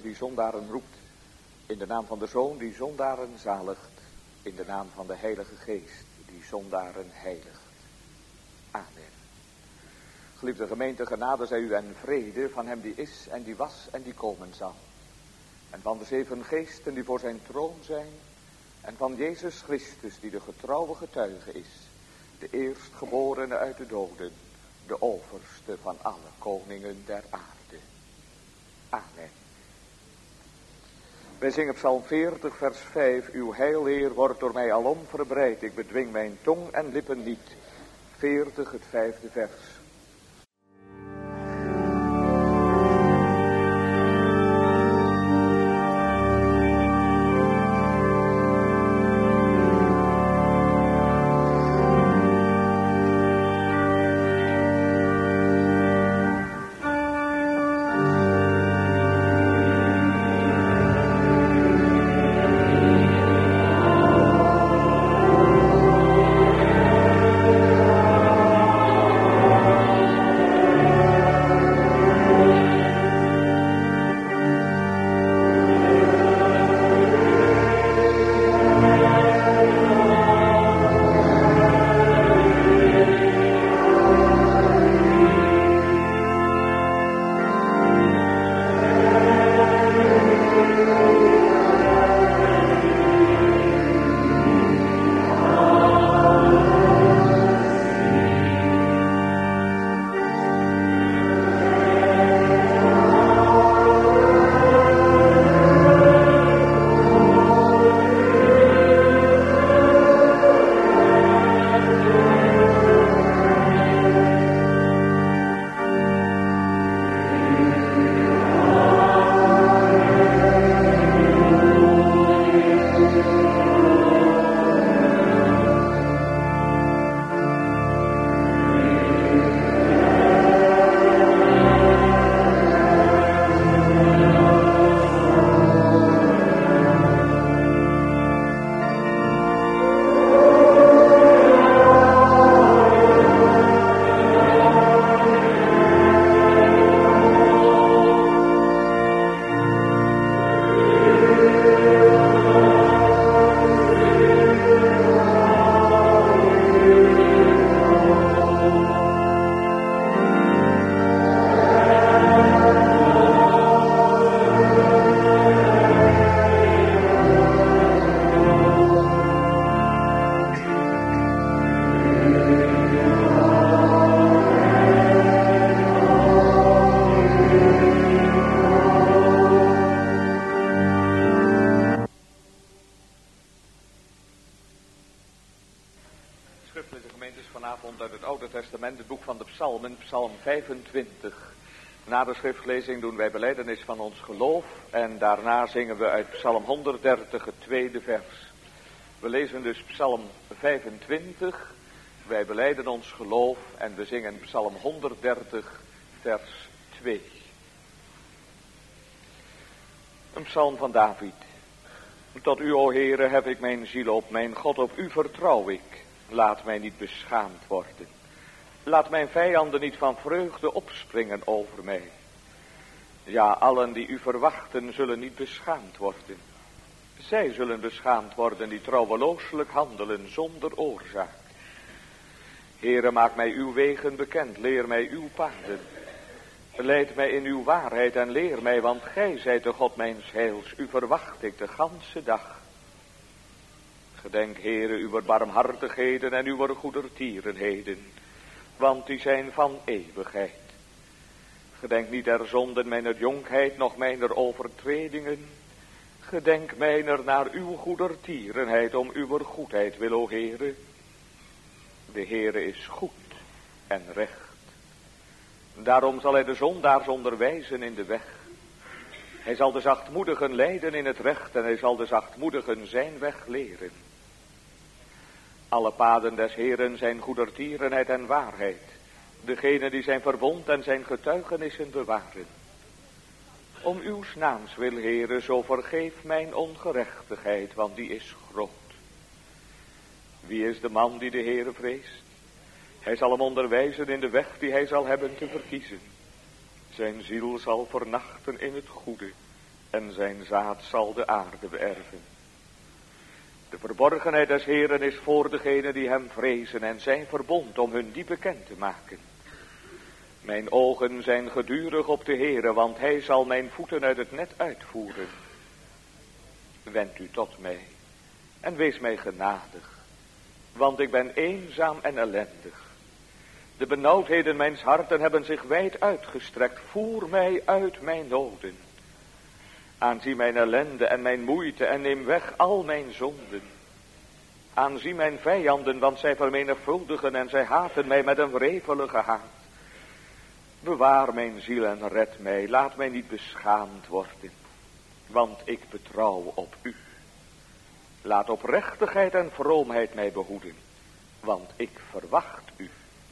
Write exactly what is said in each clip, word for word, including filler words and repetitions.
die zondaren roept. In de naam van de Zoon die zondaren zaligt. In de naam van de Heilige Geest die zondaren heiligt. Amen. Geliefde gemeente, genade zij u en vrede van hem die is en die was en die komen zal. En van de zeven geesten die voor zijn troon zijn. En van Jezus Christus die de getrouwe getuige is. De eerstgeborene uit de doden. De overste van alle koningen der aarde. Amen. Wij zingen Psalm veertig vers vijf. Uw heilleer wordt door mij alom verbreid. Ik bedwing mijn tong en lippen niet. veertig het vijfde vers. Psalm vijfentwintig. Na de schriftlezing doen wij belijdenis van ons geloof en daarna zingen we uit Psalm honderddertig het tweede vers. We lezen dus Psalm vijfentwintig, wij belijden ons geloof en we zingen Psalm honderddertig vers twee. Een psalm van David. Tot u, o Heere, heb ik mijn ziel op, mijn God, op u vertrouw ik. Laat mij niet beschaamd worden. Laat mijn vijanden niet van vreugde opspringen over mij. Ja, allen die u verwachten zullen niet beschaamd worden. Zij zullen beschaamd worden die trouwelooselijk handelen zonder oorzaak. Heere, maak mij uw wegen bekend, leer mij uw paden. Leid mij in uw waarheid en leer mij, want gij zijt de God mijns heils. U verwacht ik de ganse dag. Gedenk, Heere, uw barmhartigheden en uw goedertierenheden, want die zijn van eeuwigheid. Gedenk niet der zonden mijner jonkheid, noch mijner overtredingen. Gedenk mijner naar uw goedertierenheid, om uw goedheid wil, o Heere. De Heere is goed en recht. Daarom zal hij de zondaars onderwijzen in de weg. Hij zal de zachtmoedigen leiden in het recht en hij zal de zachtmoedigen zijn weg leren. Alle paden des Heeren zijn goedertierenheid en waarheid. Degene die zijn verbond en zijn getuigenissen bewaren. Om uw naams wil, Heere, zo vergeef mijn ongerechtigheid, want die is groot. Wie is de man die de Heere vreest? Hij zal hem onderwijzen in de weg die hij zal hebben te verkiezen. Zijn ziel zal vernachten in het goede. en zijn zaad zal de aarde beërven. De verborgenheid des Heeren is voor degenen die hem vrezen en zijn verbond om hun die bekend te maken. Mijn ogen zijn gedurig op de Heere, want hij zal mijn voeten uit het net uitvoeren. Wend u tot mij en wees mij genadig, want ik ben eenzaam en ellendig. De benauwdheden mijns harten hebben zich wijd uitgestrekt. Voer mij uit mijn noden. Aanzie mijn ellende en mijn moeite en neem weg al mijn zonden. Aanzie mijn vijanden, want zij vermenigvuldigen en zij haten mij met een wrevelige haat. Bewaar mijn ziel en red mij, laat mij niet beschaamd worden, want ik betrouw op u. Laat oprechtigheid en vroomheid mij behoeden, want ik verwacht u.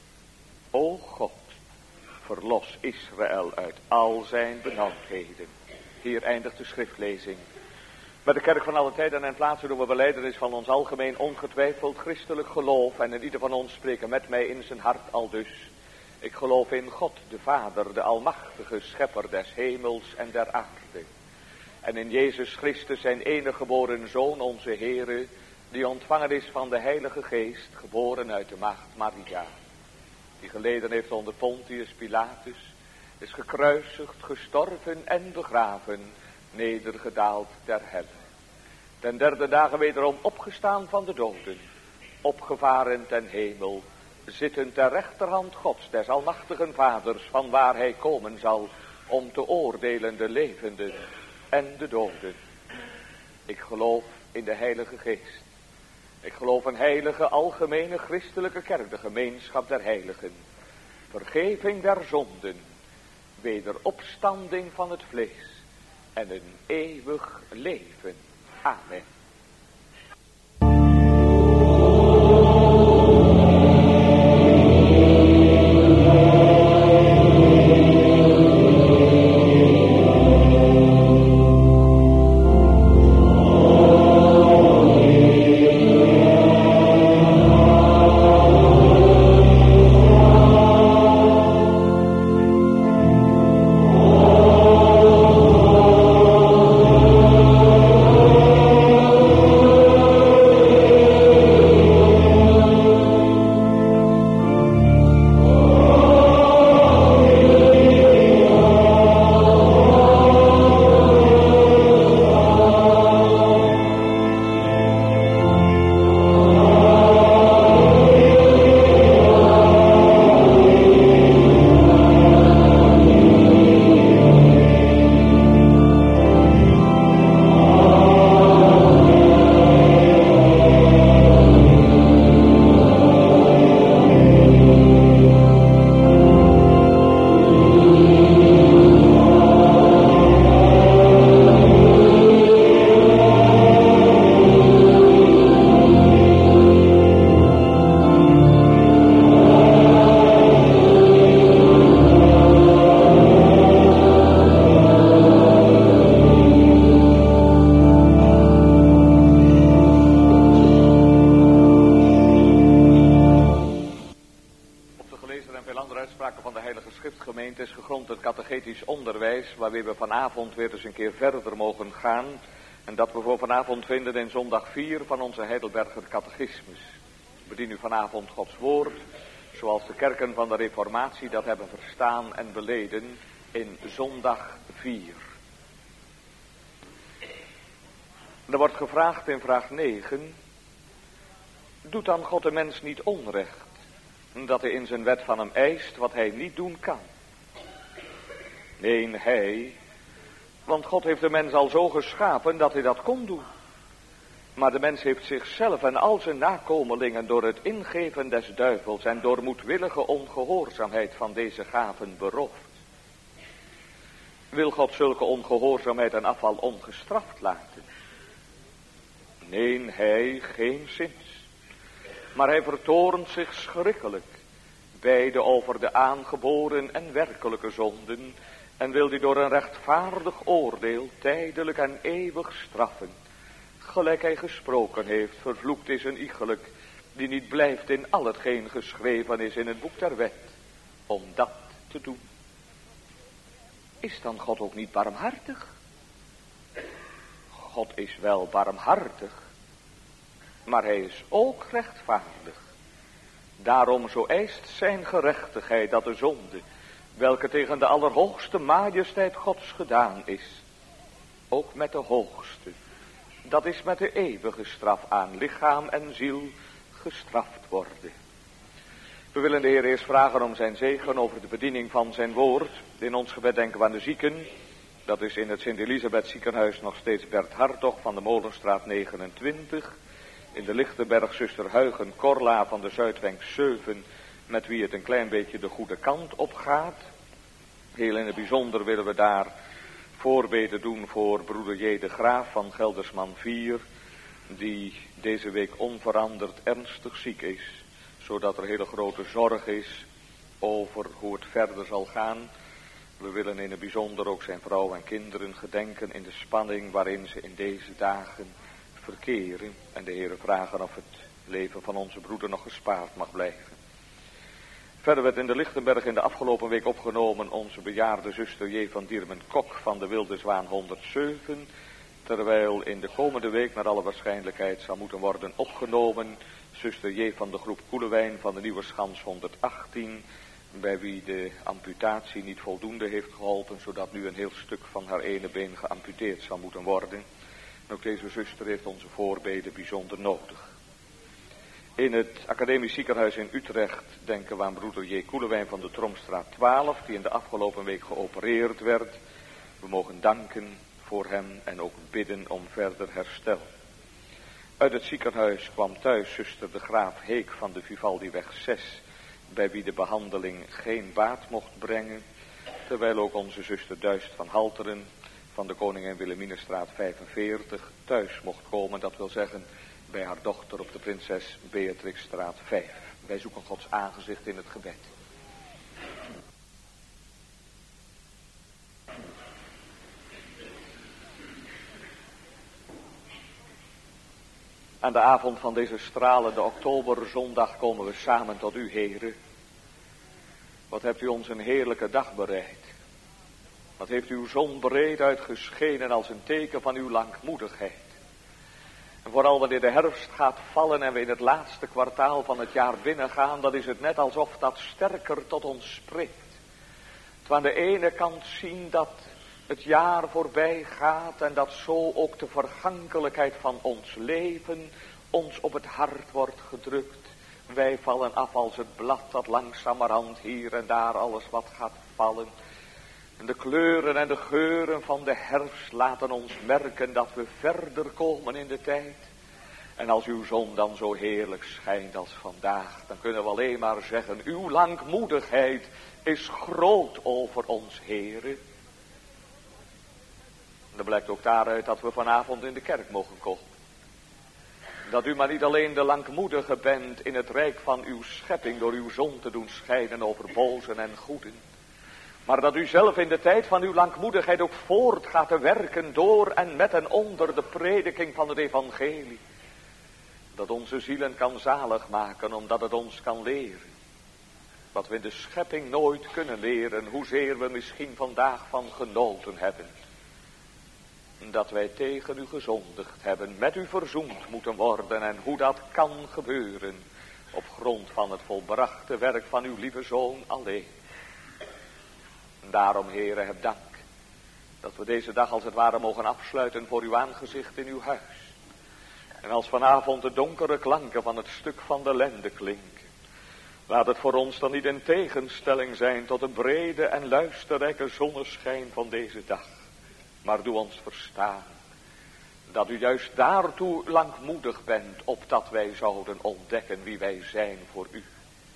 O God, verlos Israël uit al zijn benauwdheden. Hier eindigt de schriftlezing. Met de kerk van alle tijden en plaatsen doen we belijdenis van ons algemeen ongetwijfeld christelijk geloof. En in ieder van ons spreken met mij in zijn hart aldus. Ik geloof in God, de Vader, de almachtige schepper des hemels en der aarde. En in Jezus Christus zijn enige geboren Zoon, onze Heere, die ontvangen is van de Heilige Geest, geboren uit de maagd Maria. Die geleden heeft onder Pontius Pilatus, is gekruisigd, gestorven en begraven, nedergedaald der helle. Ten derde dagen wederom opgestaan van de doden, opgevaren ten hemel, zitten ter rechterhand Gods, des almachtigen Vaders, van waar hij komen zal, om te oordelen de levenden en de doden. Ik geloof in de Heilige Geest. Ik geloof een heilige, algemene, christelijke kerk, de gemeenschap der heiligen. Vergeving der zonden, wederopstanding van het vlees en een eeuwig leven. Amen. Waarmee we vanavond weer eens een keer verder mogen gaan. En dat we voor vanavond vinden in zondag vier van onze Heidelberger catechismus. We bedienen u vanavond Gods woord, zoals de kerken van de Reformatie dat hebben verstaan en beleden in zondag vier. Er wordt gevraagd in vraag negen. Doet dan God de mens niet onrecht, dat hij in zijn wet van hem eist wat hij niet doen kan? Nee, hij, want God heeft de mens al zo geschapen dat hij dat kon doen. Maar de mens heeft zichzelf en al zijn nakomelingen door het ingeven des duivels en door moedwillige ongehoorzaamheid van deze gaven beroofd. Wil God zulke ongehoorzaamheid en afval ongestraft laten? Nee, hij geenszins. Maar hij vertoornt zich schrikkelijk, beide over de aangeboren en werkelijke zonden, en wil die door een rechtvaardig oordeel tijdelijk en eeuwig straffen. Gelijk hij gesproken heeft, vervloekt is een iegelijk, die niet blijft in al hetgeen geschreven is in het boek der wet, om dat te doen. Is dan God ook niet barmhartig? God is wel barmhartig, maar hij is ook rechtvaardig. Daarom zo eist zijn gerechtigheid dat de zonde, welke tegen de allerhoogste majesteit Gods gedaan is, ook met de hoogste, dat is met de eeuwige straf aan lichaam en ziel, gestraft worden. We willen de Heer eerst vragen om zijn zegen over de bediening van zijn woord. In ons gebed denken we aan de zieken. Dat is in het Sint-Elisabeth ziekenhuis nog steeds Bert Hartog van de Molenstraat negenentwintig. In de Lichtenberg zuster Huigen Korla van de Zuidwenk zeven, met wie het een klein beetje de goede kant op gaat. Heel in het bijzonder willen we daar voorbeden doen voor broeder J. de Graaf van Geldersman vier, die deze week onveranderd ernstig ziek is, zodat er hele grote zorg is over hoe het verder zal gaan. We willen in het bijzonder ook zijn vrouw en kinderen gedenken in de spanning waarin ze in deze dagen verkeren. En de Heere vragen of het leven van onze broeder nog gespaard mag blijven. Verder werd in de Lichtenberg in de afgelopen week opgenomen onze bejaarde zuster J. van Diermen-Kok van de Wilde Zwaan honderdzeven. Terwijl in de komende week naar alle waarschijnlijkheid zal moeten worden opgenomen zuster J. van de groep Koelewijn van de Nieuwe Schans honderdachttien. Bij wie de amputatie niet voldoende heeft geholpen, zodat nu een heel stuk van haar ene been geamputeerd zal moeten worden. En ook deze zuster heeft onze voorbeden bijzonder nodig. In het academisch ziekenhuis in Utrecht denken we aan broeder J. Koelewijn van de Tromstraat twaalf, die in de afgelopen week geopereerd werd. We mogen danken voor hem en ook bidden om verder herstel. Uit het ziekenhuis kwam thuis zuster de Graaf Heek van de Vivaldiweg zes, bij wie de behandeling geen baat mocht brengen, terwijl ook onze zuster Duist van Halteren van de Koningin Wilhelminastraat vijfenveertig thuis mocht komen, dat wil zeggen bij haar dochter op de Prinses Beatrixstraat vijf. Wij zoeken Gods aangezicht in het gebed. Aan de avond van deze stralende oktoberzondag komen we samen tot u, Heere. Wat hebt u ons een heerlijke dag bereid. Wat heeft uw zon breed uitgeschenen als een teken van uw langmoedigheid. En vooral wanneer de herfst gaat vallen en we in het laatste kwartaal van het jaar binnengaan, dan is het net alsof dat sterker tot ons spreekt. Dat we aan de ene kant zien dat het jaar voorbij gaat en dat zo ook de vergankelijkheid van ons leven ons op het hart wordt gedrukt. Wij vallen af als het blad dat langzamerhand hier en daar alles wat gaat vallen. En de kleuren en de geuren van de herfst laten ons merken dat we verder komen in de tijd. En als uw zon dan zo heerlijk schijnt als vandaag, dan kunnen we alleen maar zeggen, uw langmoedigheid is groot over ons, Heere. En dat blijkt ook daaruit dat we vanavond in de kerk mogen komen. Dat u maar niet alleen de langmoedige bent in het rijk van uw schepping door uw zon te doen schijnen over bozen en goeden. Maar dat u zelf in de tijd van uw langmoedigheid ook voort gaat te werken door en met en onder de prediking van het evangelie. Dat onze zielen kan zalig maken omdat het ons kan leren. Wat we in de schepping nooit kunnen leren, hoezeer we misschien vandaag van genoten hebben. Dat wij tegen u gezondigd hebben, met u verzoend moeten worden en hoe dat kan gebeuren op grond van het volbrachte werk van uw lieve Zoon alleen. En daarom, Heere, heb dank dat we deze dag als het ware mogen afsluiten voor uw aangezicht in uw huis. En als vanavond de donkere klanken van het stuk van de lende klinken, laat het voor ons dan niet in tegenstelling zijn tot de brede en luisterrijke zonneschijn van deze dag. Maar doe ons verstaan dat u juist daartoe langmoedig bent, opdat wij zouden ontdekken wie wij zijn voor u.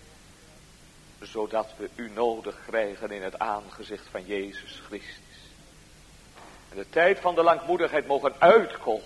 Zodat we u nodig krijgen in het aangezicht van Jezus Christus. En de tijd van de langmoedigheid mogen uitkomen.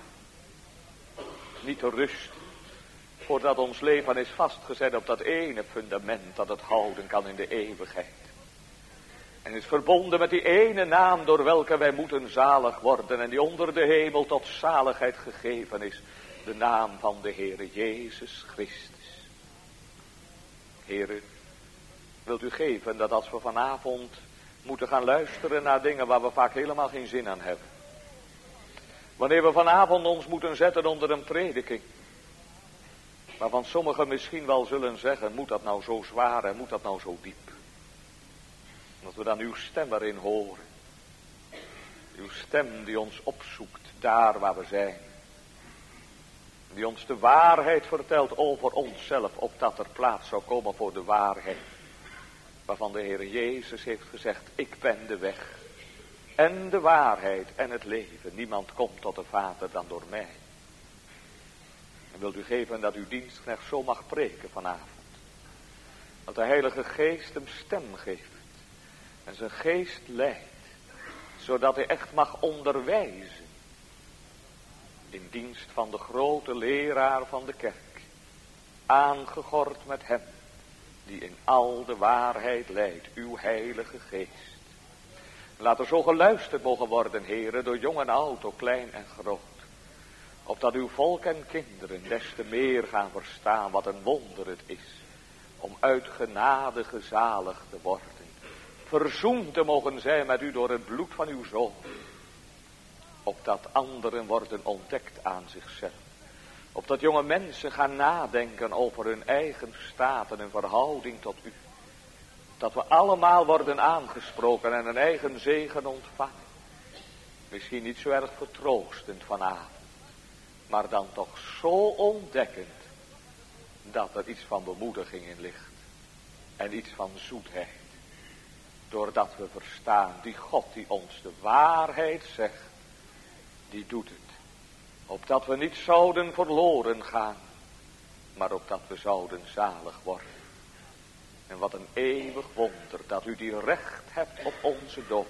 Niet te rust, voordat ons leven is vastgezet op dat ene fundament dat het houden kan in de eeuwigheid. En is verbonden met die ene naam door welke wij moeten zalig worden en die onder de hemel tot zaligheid gegeven is. De naam van de Heere Jezus Christus. Heere, wilt u geven dat als we vanavond moeten gaan luisteren naar dingen waar we vaak helemaal geen zin aan hebben. Wanneer we vanavond ons moeten zetten onder een prediking, waarvan sommigen misschien wel zullen zeggen, moet dat nou zo zwaar en moet dat nou zo diep? Dat we dan uw stem erin horen. Uw stem die ons opzoekt daar waar we zijn. Die ons de waarheid vertelt over onszelf, opdat er plaats zou komen voor de waarheid. Waarvan de Heer Jezus heeft gezegd, ik ben de weg en de waarheid en het leven. Niemand komt tot de Vader dan door mij. En wilt u geven dat uw dienstknecht zo mag preken vanavond. Dat de Heilige Geest hem stem geeft. En zijn geest leidt. Zodat hij echt mag onderwijzen. In dienst van de grote leraar van de kerk. Aangegord met hem. Die in al de waarheid leidt. Uw Heilige Geest. Laat er zo geluisterd mogen worden, heren. Door jong en oud, door klein en groot. Opdat uw volk en kinderen des te meer gaan verstaan wat een wonder het is. Om uit genade gezaligd te worden. Verzoend te mogen zijn met u door het bloed van uw Zoon. Opdat anderen worden ontdekt aan zichzelf. Opdat jonge mensen gaan nadenken over hun eigen staat en hun verhouding tot u. Dat we allemaal worden aangesproken en een eigen zegen ontvangen. Misschien niet zo erg vertroostend vanavond. Maar dan toch zo ontdekkend. Dat er iets van bemoediging in ligt. En iets van zoetheid. Doordat we verstaan, die God die ons de waarheid zegt, die doet het. Opdat we niet zouden verloren gaan, maar opdat we zouden zalig worden. En wat een eeuwig wonder, dat u die recht hebt op onze dood.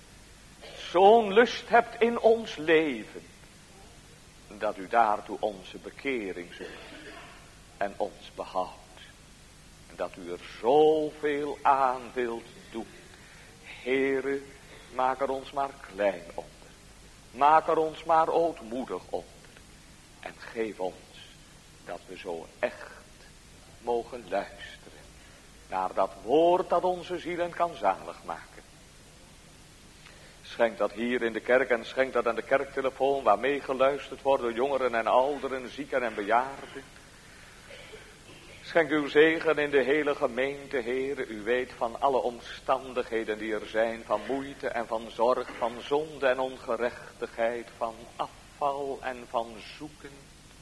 Zo'n lust hebt in ons leven, dat u daartoe onze bekering zoekt en ons behoudt. En dat u er zoveel aan wilt doen. Heere, maak er ons maar klein onder. Maak er ons maar ootmoedig onder. En geef ons dat we zo echt mogen luisteren. Naar dat woord dat onze zielen kan zalig maken. Schenk dat hier in de kerk en schenk dat aan de kerktelefoon waarmee geluisterd wordt door jongeren en ouderen, zieken en bejaarden. Schenk uw zegen in de hele gemeente, Heere. U weet van alle omstandigheden die er zijn, van moeite en van zorg, van zonde en ongerechtigheid, van afval en van zoeken.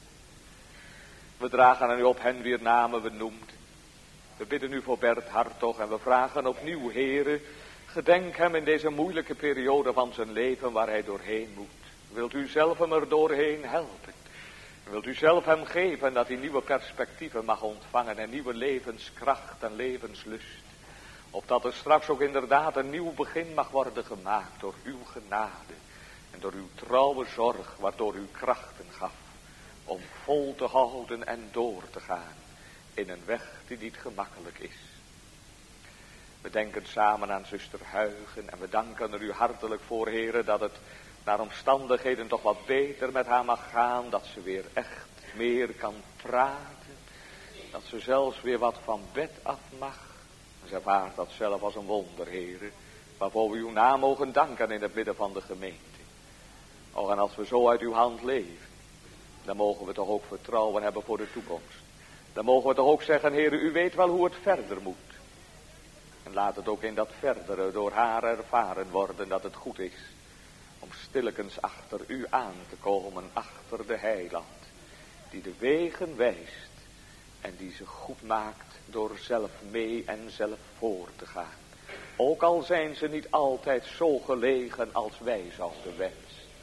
We dragen aan u op hen wier namen we noemden. We bidden u voor Bert Hartog en we vragen opnieuw, Heere, gedenk hem in deze moeilijke periode van zijn leven waar hij doorheen moet. Wilt u zelf hem er doorheen helpen? Wilt u zelf hem geven dat hij nieuwe perspectieven mag ontvangen en nieuwe levenskracht en levenslust. Opdat er straks ook inderdaad een nieuw begin mag worden gemaakt door uw genade en door uw trouwe zorg waardoor u krachten gaf. Om vol te houden en door te gaan in een weg die niet gemakkelijk is. We denken samen aan zuster Huigen en we danken er u hartelijk voor, Heere, dat het naar omstandigheden toch wat beter met haar mag gaan. Dat ze weer echt meer kan praten. Dat ze zelfs weer wat van bed af mag. Ze ervaart dat zelf als een wonder, Heere. Waarvoor we uw naam mogen danken in het midden van de gemeente. Oh, en als we zo uit uw hand leven. Dan mogen we toch ook vertrouwen hebben voor de toekomst. Dan mogen we toch ook zeggen, Heere, u weet wel hoe het verder moet. En laat het ook in dat verdere door haar ervaren worden dat het goed is. Om stillekens achter u aan te komen, achter de heiland. Die de wegen wijst. En die ze goed maakt door zelf mee en zelf voor te gaan. Ook al zijn ze niet altijd zo gelegen als wij zouden wensen.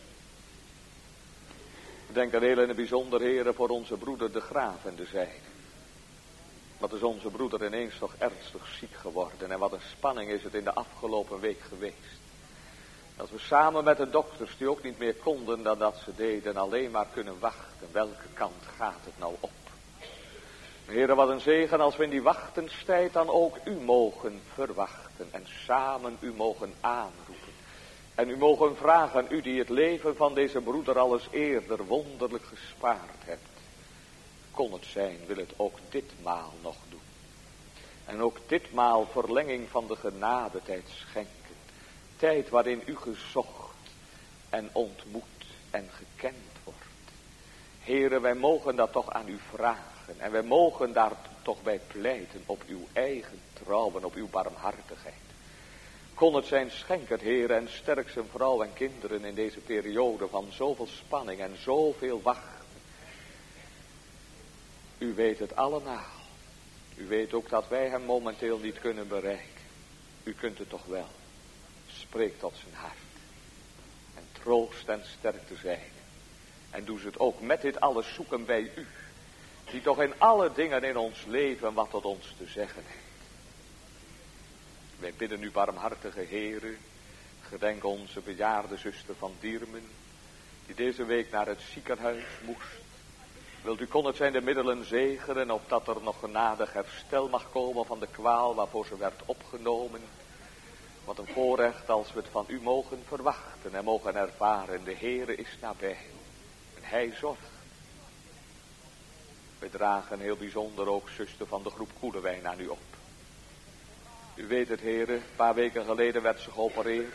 Ik denk er heel in het bijzonder, Heere, voor onze broeder de Graaf en de zijde. Wat is onze broeder ineens toch ernstig ziek geworden. En wat een spanning is het in de afgelopen week geweest. Dat we samen met de dokters die ook niet meer konden dan dat ze deden alleen maar kunnen wachten. Welke kant gaat het nou op? Heere, wat een zegen als we in die wachtenstijd dan ook u mogen verwachten. En samen u mogen aanroepen. En u mogen vragen, u die het leven van deze broeder alles eerder wonderlijk gespaard hebt. Kon het zijn, wil het ook ditmaal nog doen. En ook ditmaal verlenging van de genadetijd schenken. Tijd waarin u gezocht en ontmoet en gekend wordt. Heere, wij mogen dat toch aan u vragen. En wij mogen daar toch bij pleiten op uw eigen trouw en op uw barmhartigheid. Kon het zijn, schenk het, Heere, en sterk zijn vrouw en kinderen in deze periode van zoveel spanning en zoveel wachten. U weet het allemaal. U weet ook dat wij hem momenteel niet kunnen bereiken. U kunt het toch wel. Spreek tot zijn hart. En troost en sterkte zijn. En doe ze het ook met dit alles zoeken bij u. Die toch in alle dingen in ons leven wat tot ons te zeggen heeft. Wij bidden u, barmhartige Heere. Gedenk onze bejaarde zuster van Diermen. Die deze week naar het ziekenhuis moest. Wilt u kon het zijn de middelen zegenen, opdat er nog genadig herstel mag komen van de kwaal waarvoor ze werd opgenomen. Wat een voorrecht als we het van u mogen verwachten en mogen ervaren. De Heere is nabij en hij zorgt. We dragen heel bijzonder ook zuster van de groep Koelewijn aan u op. U weet het, Heere, een paar weken geleden werd ze geopereerd.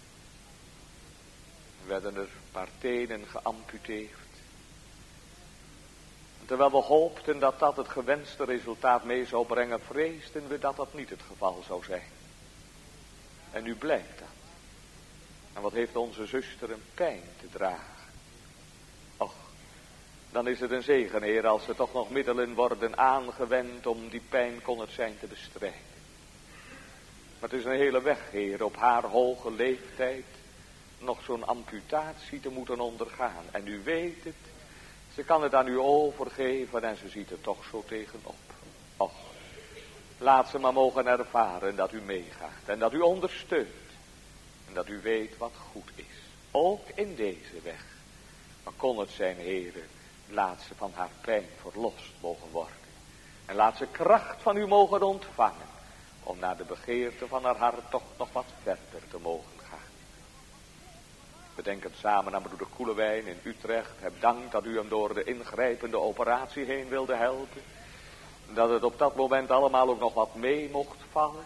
Er werden er een paar tenen geamputeerd. Terwijl we hoopten dat dat het gewenste resultaat mee zou brengen, vreesden we dat dat niet het geval zou zijn. En nu blijkt dat. En wat heeft onze zuster een pijn te dragen. Och, dan is het een zegen, Heer, als er toch nog middelen worden aangewend om die pijn kon het zijn te bestrijden. Maar het is een hele weg, Heer, op haar hoge leeftijd nog zo'n amputatie te moeten ondergaan. En u weet het. Ze kan het aan u overgeven en ze ziet er toch zo tegenop. Och, laat ze maar mogen ervaren dat u meegaat en dat u ondersteunt. En dat u weet wat goed is. Ook in deze weg. Maar kon het zijn, Heere, laat ze van haar pijn verlost mogen worden. En laat ze kracht van u mogen ontvangen. Om naar de begeerte van haar hart toch nog wat verder te mogen gaan. We denken samen aan broeder Koelewijn in Utrecht. Heb dank dat u hem door de ingrijpende operatie heen wilde helpen. Dat het op dat moment allemaal ook nog wat mee mocht vallen.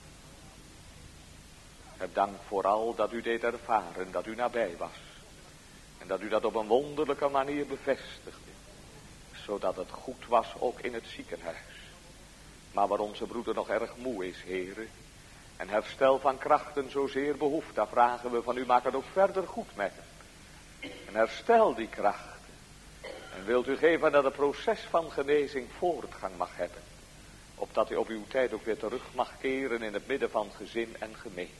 Heb dank vooral dat u deed ervaren dat u nabij was. En dat u dat op een wonderlijke manier bevestigde. Zodat het goed was ook in het ziekenhuis. Maar waar onze broeder nog erg moe is, Heere. En herstel van krachten zozeer behoeft, daar vragen we van u, maak het ook verder goed met hem. En herstel die krachten. En wilt u geven dat het proces van genezing voortgang mag hebben. Opdat hij op uw tijd ook weer terug mag keren in het midden van gezin en gemeente.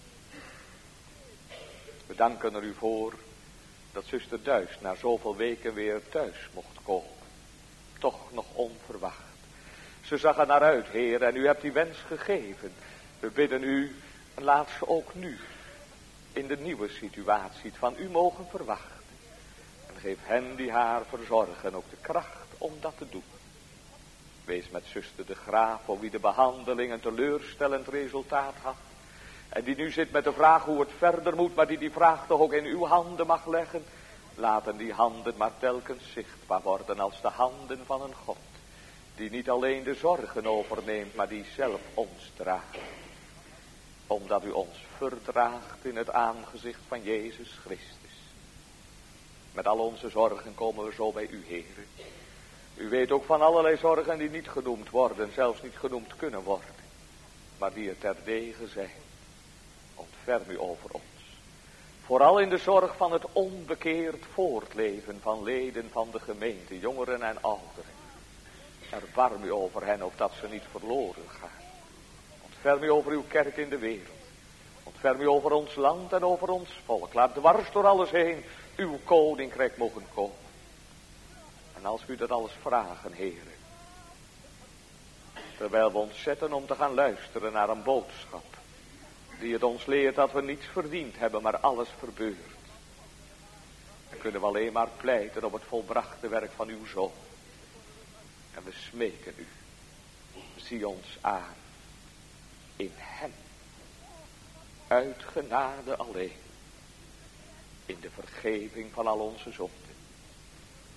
We danken er u voor dat zuster Duis na zoveel weken weer thuis mocht komen. Toch nog onverwacht. Ze zag er naar uit, Heer, en u hebt die wens gegeven. We bidden u, en laat ze ook nu, in de nieuwe situatie, het van u mogen verwachten. En geef hen die haar verzorgen ook de kracht om dat te doen. Wees met zuster de Graaf, voor wie de behandeling een teleurstellend resultaat had. En die nu zit met de vraag hoe het verder moet, maar die die vraag toch ook in uw handen mag leggen. Laten die handen maar telkens zichtbaar worden als de handen van een God. Die niet alleen de zorgen overneemt, maar die zelf ons draagt. Omdat u ons verdraagt in het aangezicht van Jezus Christus. Met al onze zorgen komen we zo bij u, Heere. U weet ook van allerlei zorgen die niet genoemd worden, zelfs niet genoemd kunnen worden. Maar die er terdege zijn. Ontferm u over ons. Vooral in de zorg van het onbekeerd voortleven van leden van de gemeente, jongeren en ouderen. Erbarm u over hen, opdat ze niet verloren gaan. Ontferm u over uw kerk in de wereld. Ontferm u over ons land en over ons volk. Laat dwars door alles heen uw koninkrijk mogen komen. En als u dat alles vragen, Heere. Terwijl we ons zetten om te gaan luisteren naar een boodschap. Die het ons leert dat we niets verdiend hebben, maar alles verbeurt. Dan kunnen we alleen maar pleiten op het volbrachte werk van uw Zoon. En we smeken u. Zie ons aan. In hem. Uit genade alleen. In de vergeving van al onze zonden.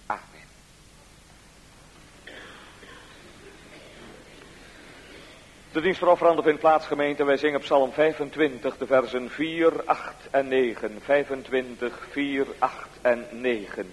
Amen. De dienst voor offeranden vindt plaats, gemeente. Wij zingen Psalm vijfentwintig, de versen vier, acht en negen. vijfentwintig, vier, acht en negen.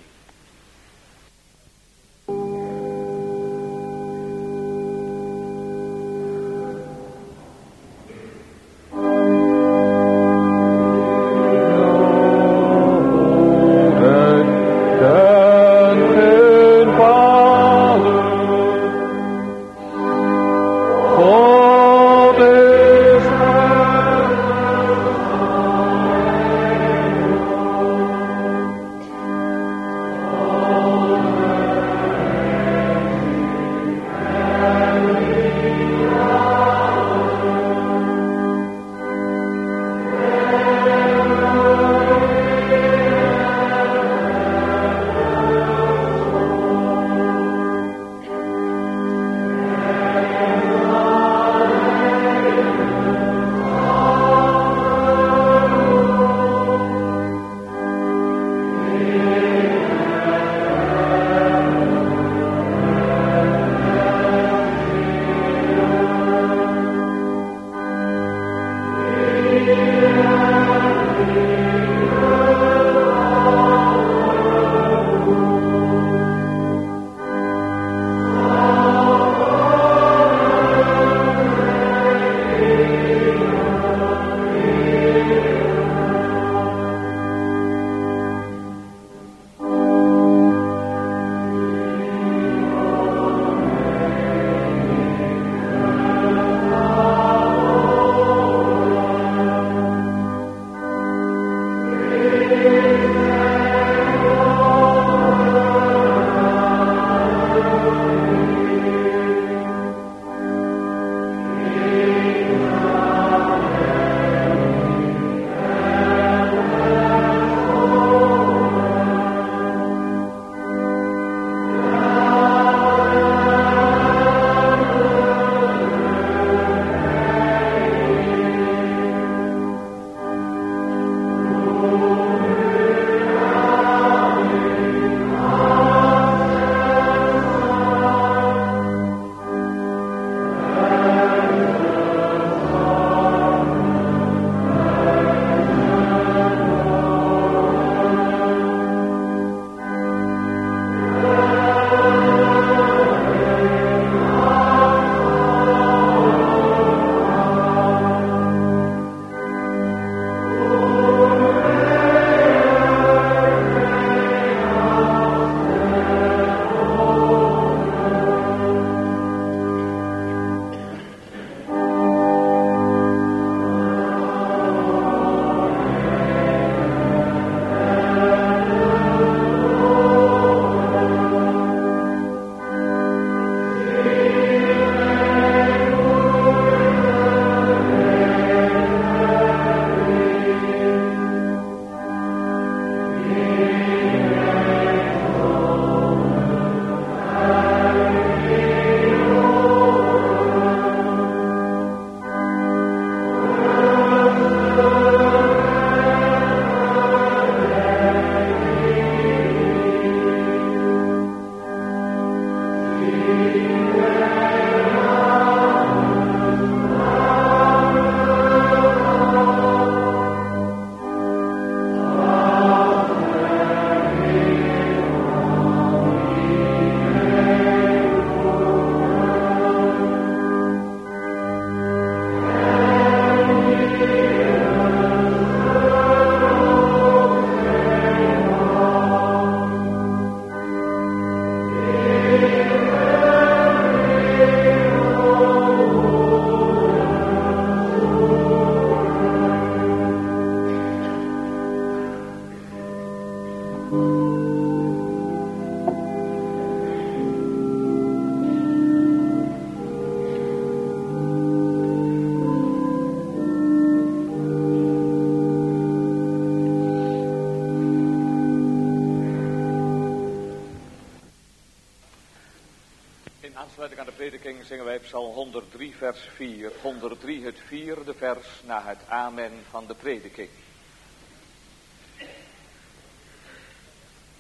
Aansluiting aan de prediking zingen wij Psalm honderddrie vers vier. honderddrie het vierde vers na het amen van de prediking.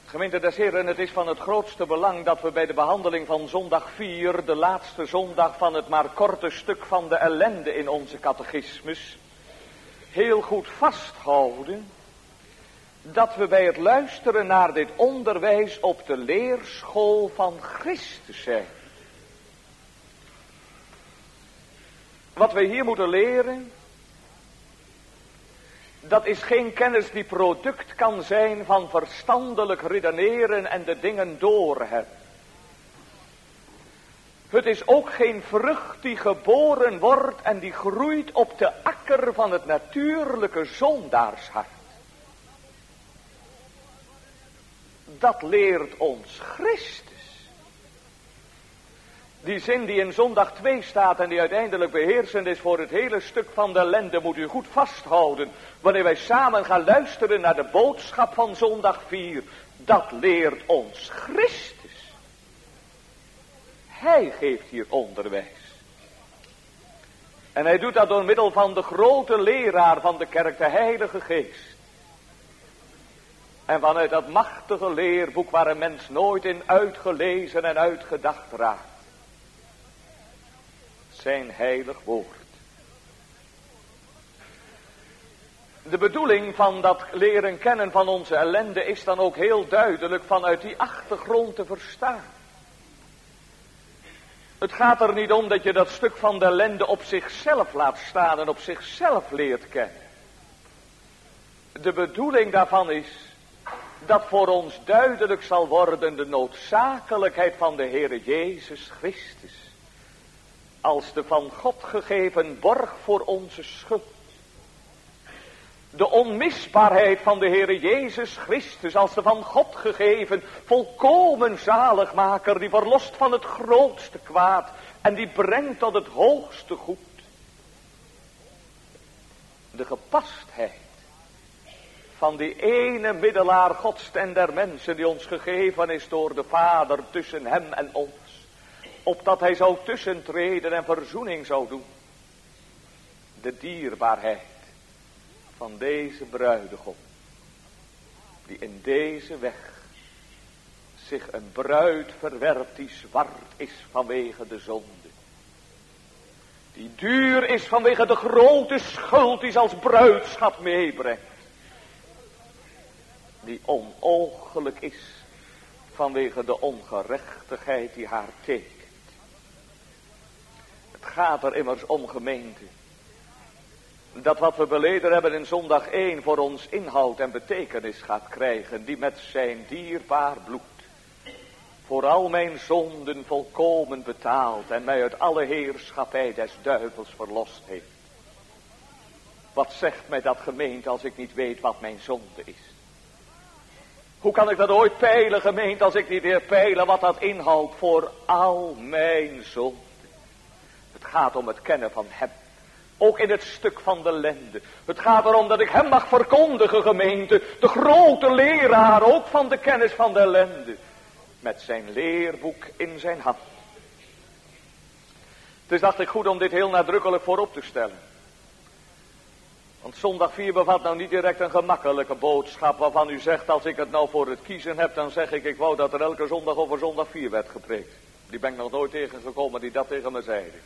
Gemeente des Heren, het is van het grootste belang dat we bij de behandeling van zondag vier, de laatste zondag van het maar korte stuk van de ellende in onze catechismus, heel goed vasthouden dat we bij het luisteren naar dit onderwijs op de leerschool van Christus zijn. Wat we hier moeten leren, dat is geen kennis die product kan zijn van verstandelijk redeneren en de dingen doorhebben. Het is ook geen vrucht die geboren wordt en die groeit op de akker van het natuurlijke zondaarshart. Dat leert ons Christus. Die zin die in zondag twee staat en die uiteindelijk beheersend is voor het hele stuk van de ellende, moet u goed vasthouden. Wanneer wij samen gaan luisteren naar de boodschap van zondag vier. Dat leert ons Christus. Hij geeft hier onderwijs. En hij doet dat door middel van de grote leraar van de kerk, de Heilige Geest. En vanuit dat machtige leerboek waar een mens nooit in uitgelezen en uitgedacht raakt. Zijn heilig woord. De bedoeling van dat leren kennen van onze ellende is dan ook heel duidelijk vanuit die achtergrond te verstaan. Het gaat er niet om dat je dat stuk van de ellende op zichzelf laat staan en op zichzelf leert kennen. De bedoeling daarvan is dat voor ons duidelijk zal worden de noodzakelijkheid van de Heere Jezus Christus. Als de van God gegeven borg voor onze schuld. De onmisbaarheid van de Heere Jezus Christus als de van God gegeven volkomen zaligmaker die verlost van het grootste kwaad en die brengt tot het hoogste goed. De gepastheid van die ene middelaar Gods en der mensen die ons gegeven is door de Vader tussen hem en ons. Opdat hij zou tussentreden en verzoening zou doen. De dierbaarheid van deze bruidegom. Die in deze weg zich een bruid verwerpt die zwart is vanwege de zonde. Die duur is vanwege de grote schuld die ze als bruidschap meebrengt. Die onooglijk is vanwege de ongerechtigheid die haar tekent. Het gaat er immers om, gemeente, dat wat we beleden hebben in zondag één voor ons inhoud en betekenis gaat krijgen, die met zijn dierbaar bloed voor al mijn zonden volkomen betaald en mij uit alle heerschappij des duivels verlost heeft. Wat zegt mij dat, gemeente, als ik niet weet wat mijn zonde is? Hoe kan ik dat ooit peilen, gemeente, als ik niet weer peilen wat dat inhoudt voor al mijn zonden? Het gaat om het kennen van hem. Ook in het stuk van de ellende. Het gaat erom dat ik hem mag verkondigen, gemeente. De grote leraar, ook van de kennis van de ellende. Met zijn leerboek in zijn hand. Dus dacht ik goed om dit heel nadrukkelijk voorop te stellen. Want zondag vier bevat nou niet direct een gemakkelijke boodschap waarvan u zegt, als ik het nou voor het kiezen heb, dan zeg ik, ik wou dat er elke zondag over zondag vier werd gepreekt. Die ben ik nog nooit tegengekomen die dat tegen me zeiden.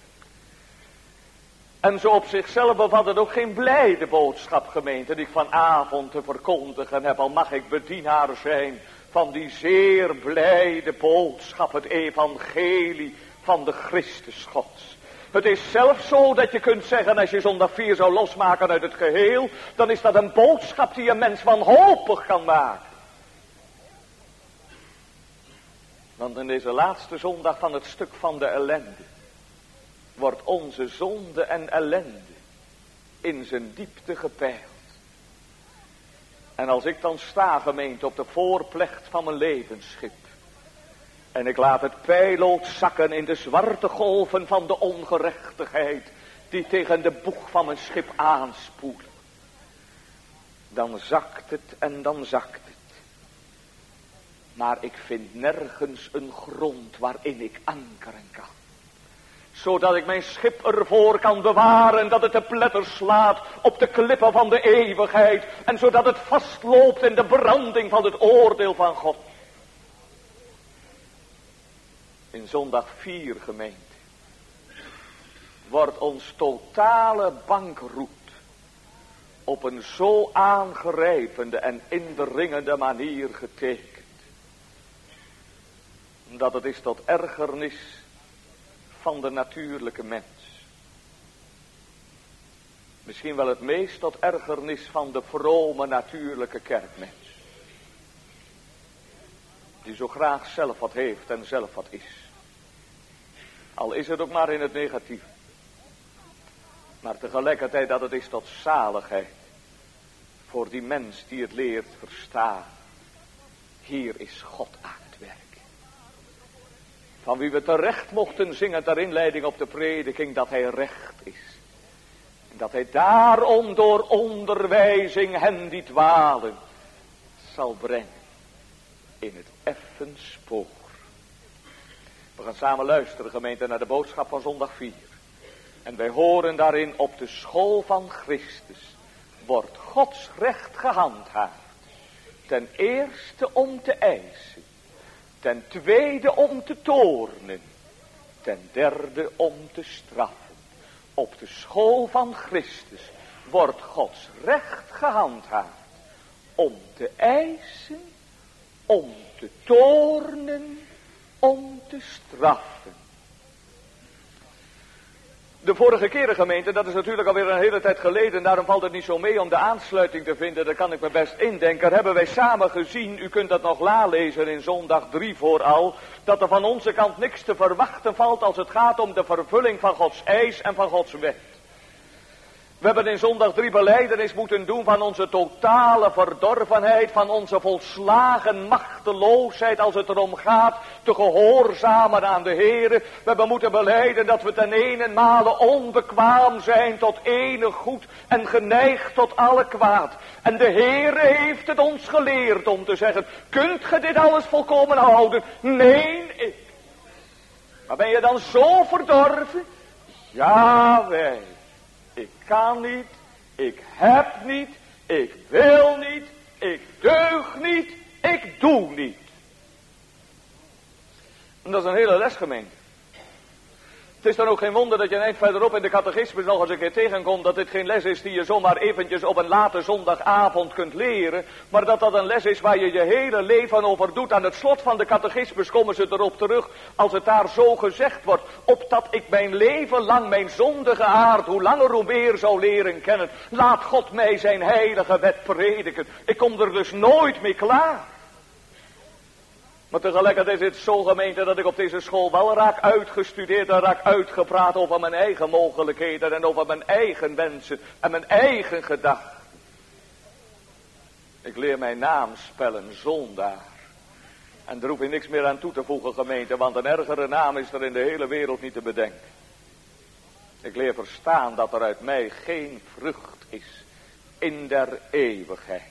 En zo op zichzelf bevat het ook geen blijde boodschap, gemeente, die ik vanavond te verkondigen heb, al mag ik bedienaar zijn van die zeer blijde boodschap, het evangelie van de Christus Gods. Het is zelfs zo dat je kunt zeggen, als je zondag vier zou losmaken uit het geheel, dan is dat een boodschap die een mens wanhopig kan maken. Want in deze laatste zondag van het stuk van de ellende wordt onze zonde en ellende in zijn diepte gepeild. En als ik dan sta, gemeente, op de voorplecht van mijn levensschip, en ik laat het peilloos zakken in de zwarte golven van de ongerechtigheid die tegen de boeg van mijn schip aanspoelen, dan zakt het en dan zakt het. Maar ik vind nergens een grond waarin ik ankeren kan. Zodat ik mijn schip ervoor kan bewaren dat het de pletter slaat op de klippen van de eeuwigheid. En zodat het vastloopt in de branding van het oordeel van God. In zondag vier, gemeente, wordt ons totale bankroet op een zo aangrijpende en indringende manier getekend, dat het is tot ergernis van de natuurlijke mens. Misschien wel het meest tot ergernis van de vrome natuurlijke kerkmens, die zo graag zelf wat heeft en zelf wat is. Al is het ook maar in het negatieve. Maar tegelijkertijd dat het is tot zaligheid voor die mens die het leert verstaan. Hier is God aan het werk. Van wie we terecht mochten zingen ter inleiding op de prediking, dat hij recht is. En dat hij daarom door onderwijzing hen die dwalen zal brengen in het effen spoor. We gaan samen luisteren, gemeente, naar de boodschap van zondag vier. En wij horen daarin: op de school van Christus wordt Gods recht gehandhaafd. Ten eerste om te eisen. Ten tweede om te toornen. Ten derde om te straffen. Op de school van Christus wordt Gods recht gehandhaafd. Om te eisen, om te toornen, om te straffen. De vorige keren, gemeente, dat is natuurlijk alweer een hele tijd geleden, daarom valt het niet zo mee om de aansluiting te vinden, daar kan ik me best indenken. Daar hebben wij samen gezien, u kunt dat nog nalezen in zondag drie vooral, dat er van onze kant niks te verwachten valt als het gaat om de vervulling van Gods eis en van Gods wet. We hebben in zondag drie belijdenis moeten doen van onze totale verdorvenheid, van onze volslagen machteloosheid als het erom gaat te gehoorzamen aan de Heere. We hebben moeten belijden dat we ten eenenmale onbekwaam zijn tot enig goed en geneigd tot alle kwaad. En de Heere heeft het ons geleerd om te zeggen: kunt ge dit alles volkomen houden? Nee, ik. Maar ben je dan zo verdorven? Ja, wij. Ik kan niet, ik heb niet, ik wil niet, ik deug niet, ik doe niet. En dat is een hele les, gemeente. Het is dan ook geen wonder dat je een eind verderop in de catechismus nog eens een keer tegenkomt dat dit geen les is die je zomaar eventjes op een late zondagavond kunt leren, maar dat dat een les is waar je je hele leven over doet. Aan het slot van de catechismus komen ze erop terug, als het daar zo gezegd wordt: opdat ik mijn leven lang mijn zondige aard hoe langer hoe meer zou leren kennen. Laat God mij zijn heilige wet prediken. Ik kom er dus nooit mee klaar. Maar tegelijkertijd is het zo, gemeente, dat ik op deze school wel raak uitgestudeerd en raak uitgepraat over mijn eigen mogelijkheden en over mijn eigen wensen en mijn eigen gedachten. Ik leer mijn naam spellen, zondaar. En daar hoef je niks meer aan toe te voegen, gemeente, want een ergere naam is er in de hele wereld niet te bedenken. Ik leer verstaan dat er uit mij geen vrucht is in der eeuwigheid.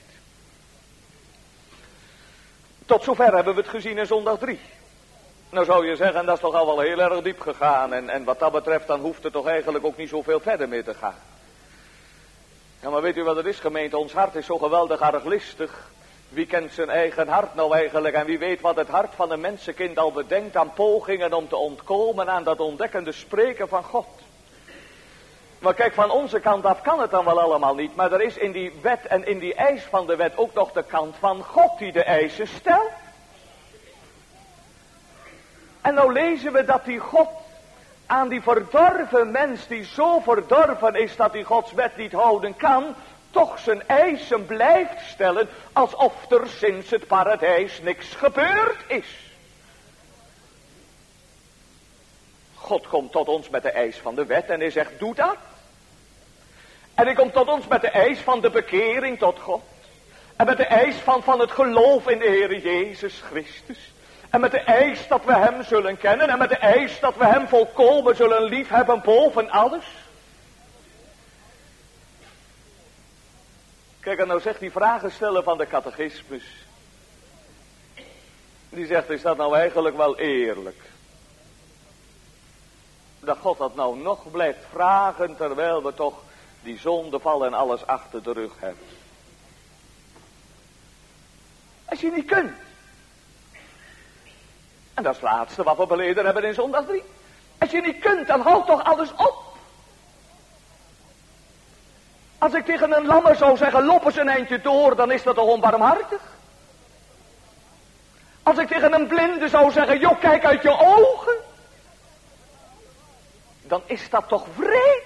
Tot zover hebben we het gezien in zondag drie. Nou zou je zeggen, dat is toch al wel heel erg diep gegaan. En, en wat dat betreft, dan hoeft het toch eigenlijk ook niet zoveel verder mee te gaan. Ja, maar weet u wat het is, gemeente? Ons hart is zo geweldig arglistig. Wie kent zijn eigen hart nou eigenlijk? En wie weet wat het hart van een mensenkind al bedenkt aan pogingen om te ontkomen aan dat ontdekkende spreken van God. Maar kijk, van onze kant af kan het dan wel allemaal niet. Maar er is in die wet en in die eis van de wet ook nog de kant van God die de eisen stelt. En nou lezen we dat die God aan die verdorven mens die zo verdorven is dat hij Gods wet niet houden kan, toch zijn eisen blijft stellen alsof er sinds het paradijs niks gebeurd is. God komt tot ons met de eis van de wet en hij zegt: doe dat. En hij komt tot ons met de eis van de bekering tot God. En met de eis van, van het geloof in de Heer Jezus Christus. En met de eis dat we hem zullen kennen. En met de eis dat we hem volkomen zullen liefhebben boven alles. Kijk, en nou zegt die vragen stellen van de catechismus. Die zegt: is dat nou eigenlijk wel eerlijk? Dat God dat nou nog blijft vragen, terwijl we toch die zondeval en alles achter de rug hebben. Als je niet kunt. En dat is het laatste wat we beleden hebben in zondag drie. Als je niet kunt, dan houd toch alles op. Als ik tegen een lammer zou zeggen, loop eens een eindje door, dan is dat toch onbarmhartig? Als ik tegen een blinde zou zeggen, joh, kijk uit je ogen, dan is dat toch wreed?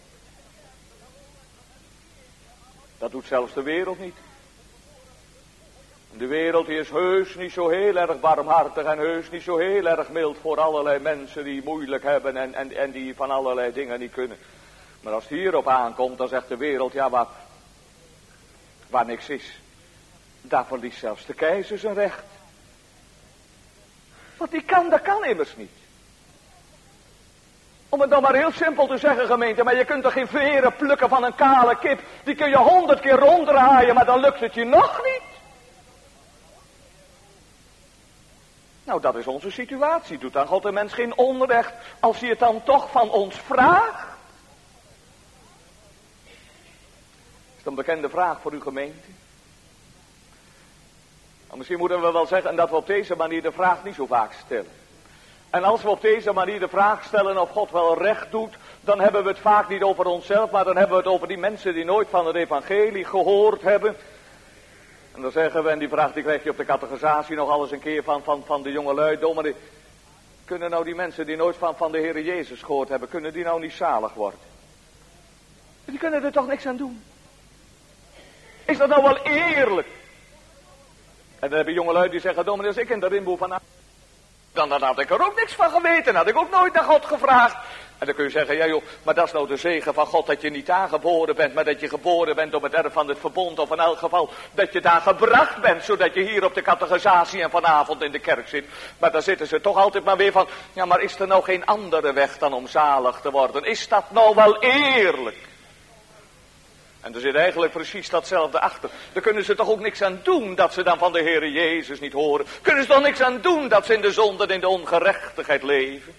Dat doet zelfs de wereld niet. De wereld die is heus niet zo heel erg barmhartig en heus niet zo heel erg mild voor allerlei mensen die moeilijk hebben en, en, en die van allerlei dingen niet kunnen. Maar als het hierop aankomt, dan zegt de wereld, ja, waar, waar niks is, daar verliest zelfs de keizer zijn recht. Want die kan, dat kan immers niet. Om het dan maar heel simpel te zeggen, gemeente, maar je kunt toch geen veren plukken van een kale kip, die kun je honderd keer ronddraaien, maar dan lukt het je nog niet. Nou, dat is onze situatie. Doet dan God de mens geen onrecht als hij het dan toch van ons vraagt? Is dat een bekende vraag voor uw gemeente? Nou, misschien moeten we wel zeggen dat we op deze manier de vraag niet zo vaak stellen. En als we op deze manier de vraag stellen of God wel recht doet, dan hebben we het vaak niet over onszelf, maar dan hebben we het over die mensen die nooit van het evangelie gehoord hebben. En dan zeggen we, en die vraag die krijg je op de catechisatie nog alles een keer van, van, van de jongelui, dominee, kunnen nou die mensen die nooit van, van de Heere Jezus gehoord hebben, kunnen die nou niet zalig worden? Die kunnen er toch niks aan doen? Is dat nou wel eerlijk? En dan hebben jongelui die zeggen, dominee, als ik in de rimboe van... Dan, dan had ik er ook niks van geweten, had ik ook nooit naar God gevraagd. En dan kun je zeggen, ja joh, maar dat is nou de zegen van God, dat je niet aangeboren bent, maar dat je geboren bent op het erf van het verbond, of in elk geval dat je daar gebracht bent, zodat je hier op de catechisatie en vanavond in de kerk zit. Maar dan zitten ze toch altijd maar weer van, ja maar is er nou geen andere weg dan om zalig te worden? Is dat nou wel eerlijk? En er zit eigenlijk precies datzelfde achter. Daar kunnen ze toch ook niks aan doen dat ze dan van de Heere Jezus niet horen. Kunnen ze toch niks aan doen dat ze in de zonde en in de ongerechtigheid leven.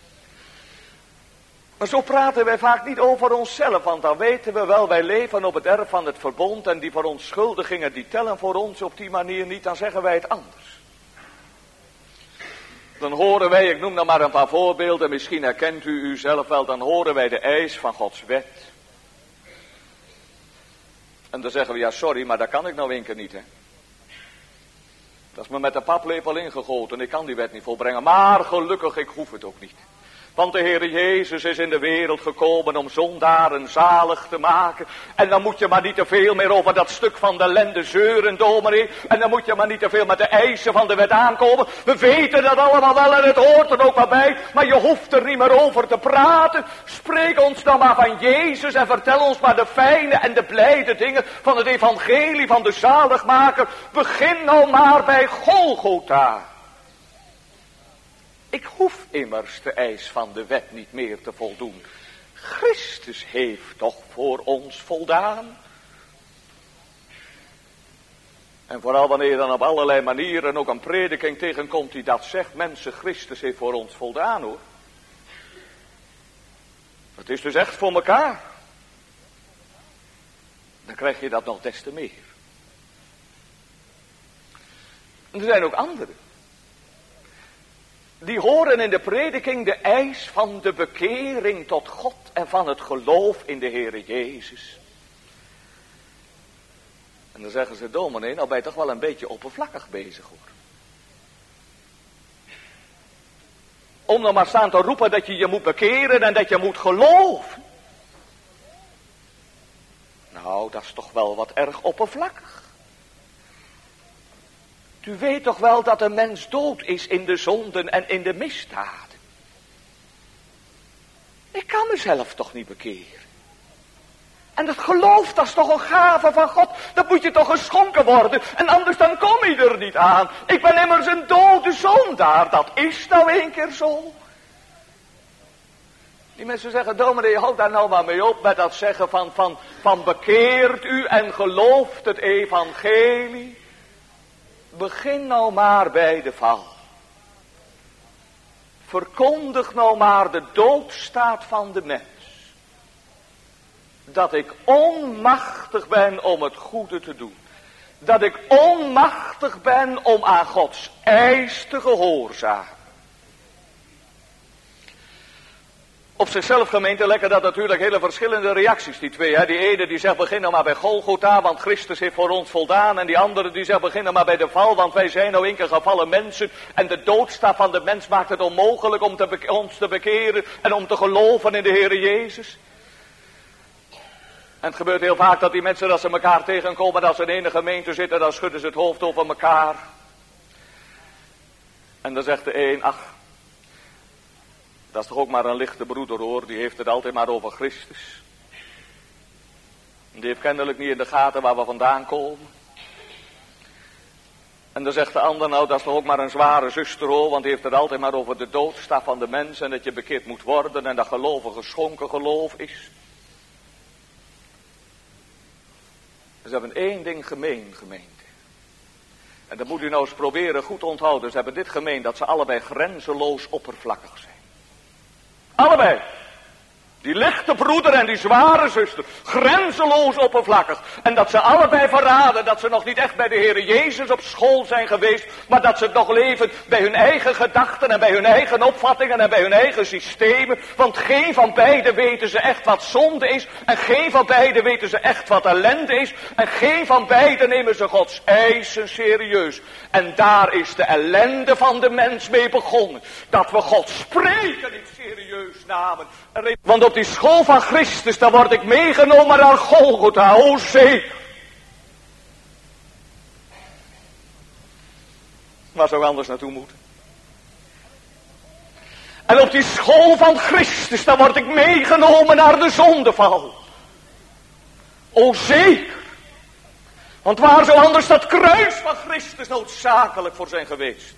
Maar zo praten wij vaak niet over onszelf, want dan weten we wel, wij leven op het erf van het verbond en die verontschuldigingen die tellen voor ons op die manier niet, dan zeggen wij het anders. Dan horen wij, ik noem dan maar een paar voorbeelden, misschien herkent u uzelf wel, dan horen wij de eis van Gods wet. En dan zeggen we, ja sorry, maar dat kan ik nou één keer niet, hè. Dat is me met de paplepel ingegoten, ik kan die wet niet volbrengen. Maar gelukkig, ik hoef het ook niet. Want de Heere Jezus is in de wereld gekomen om zondaren zalig te maken. En dan moet je maar niet te veel meer over dat stuk van de ellende zeuren, dominee. En dan moet je maar niet te veel met de eisen van de wet aankomen. We weten dat allemaal wel en het hoort er ook maar bij. Maar je hoeft er niet meer over te praten. Spreek ons dan maar van Jezus en vertel ons maar de fijne en de blijde dingen van het evangelie van de zaligmaker. Begin nou maar bij Golgotha. Ik hoef immers de eis van de wet niet meer te voldoen. Christus heeft toch voor ons voldaan. En vooral wanneer je dan op allerlei manieren ook een prediking tegenkomt die dat zegt. Mensen, Christus heeft voor ons voldaan hoor. Het is dus echt voor elkaar. Dan krijg je dat nog des te meer. En er zijn ook anderen. Die horen in de prediking de eis van de bekering tot God en van het geloof in de Heere Jezus. En dan zeggen ze, dominee, nou ben je toch wel een beetje oppervlakkig bezig hoor. Om dan maar staan te roepen dat je je moet bekeren en dat je moet geloven. Nou, dat is toch wel wat erg oppervlakkig. U weet toch wel dat een mens dood is in de zonden en in de misdaden. Ik kan mezelf toch niet bekeren. En dat geloof, dat is toch een gave van God. Dat moet je toch geschonken worden. En anders dan kom je er niet aan. Ik ben immers een dode zondaar. Dat is nou een keer zo. Die mensen zeggen, dominee, houd daar nou maar mee op met dat zeggen van, van, van bekeert u en gelooft het evangelie. Begin nou maar bij de val. Verkondig nou maar de doodstaat van de mens. Dat ik onmachtig ben om het goede te doen. dat ik onmachtig ben om aan Gods eis te gehoorzamen. Op zichzelf, gemeente, lekken dat natuurlijk hele verschillende reacties, die twee. Hè? Die ene die zegt beginnen maar bij Golgotha, want Christus heeft voor ons voldaan. En die andere die zegt beginnen maar bij de val, want wij zijn nou een keer gevallen mensen. En de doodstraf van de mens maakt het onmogelijk om te beke- ons te bekeren en om te geloven in de Heere Jezus. En het gebeurt heel vaak dat die mensen, als ze elkaar tegenkomen, als ze in ene gemeente zitten, dan schudden ze het hoofd over elkaar. En dan zegt de een, ach, dat is toch ook maar een lichte broeder hoor, die heeft het altijd maar over Christus. Die heeft kennelijk niet in de gaten waar we vandaan komen. En dan zegt de ander, nou dat is toch ook maar een zware zuster hoor, want die heeft het altijd maar over de doodstraf van de mens en dat je bekeerd moet worden en dat geloven geschonken geloof is. Ze hebben één ding gemeen, gemeente. En dat moet u nou eens proberen goed onthouden. Ze hebben dit gemeen, dat ze allebei grenzeloos oppervlakkig zijn. Allebei. Die lichte broeder en die zware zuster. Grenzeloos oppervlakkig. En dat ze allebei verraden dat ze nog niet echt bij de Heere Jezus op school zijn geweest. Maar dat ze nog leven bij hun eigen gedachten en bij hun eigen opvattingen en bij hun eigen systemen. Want geen van beiden weten ze echt wat zonde is. En geen van beiden weten ze echt wat ellende is. En geen van beiden nemen ze Gods eisen serieus. En daar is de ellende van de mens mee begonnen. Dat we God spreken niet serieus namen. Want op die school van Christus, daar word ik meegenomen naar Golgotha, o zeker. Waar zou ik anders naartoe moeten? En op die school van Christus, daar word ik meegenomen naar de zondeval. O zeker. Want waar zou anders dat kruis van Christus noodzakelijk voor zijn geweest?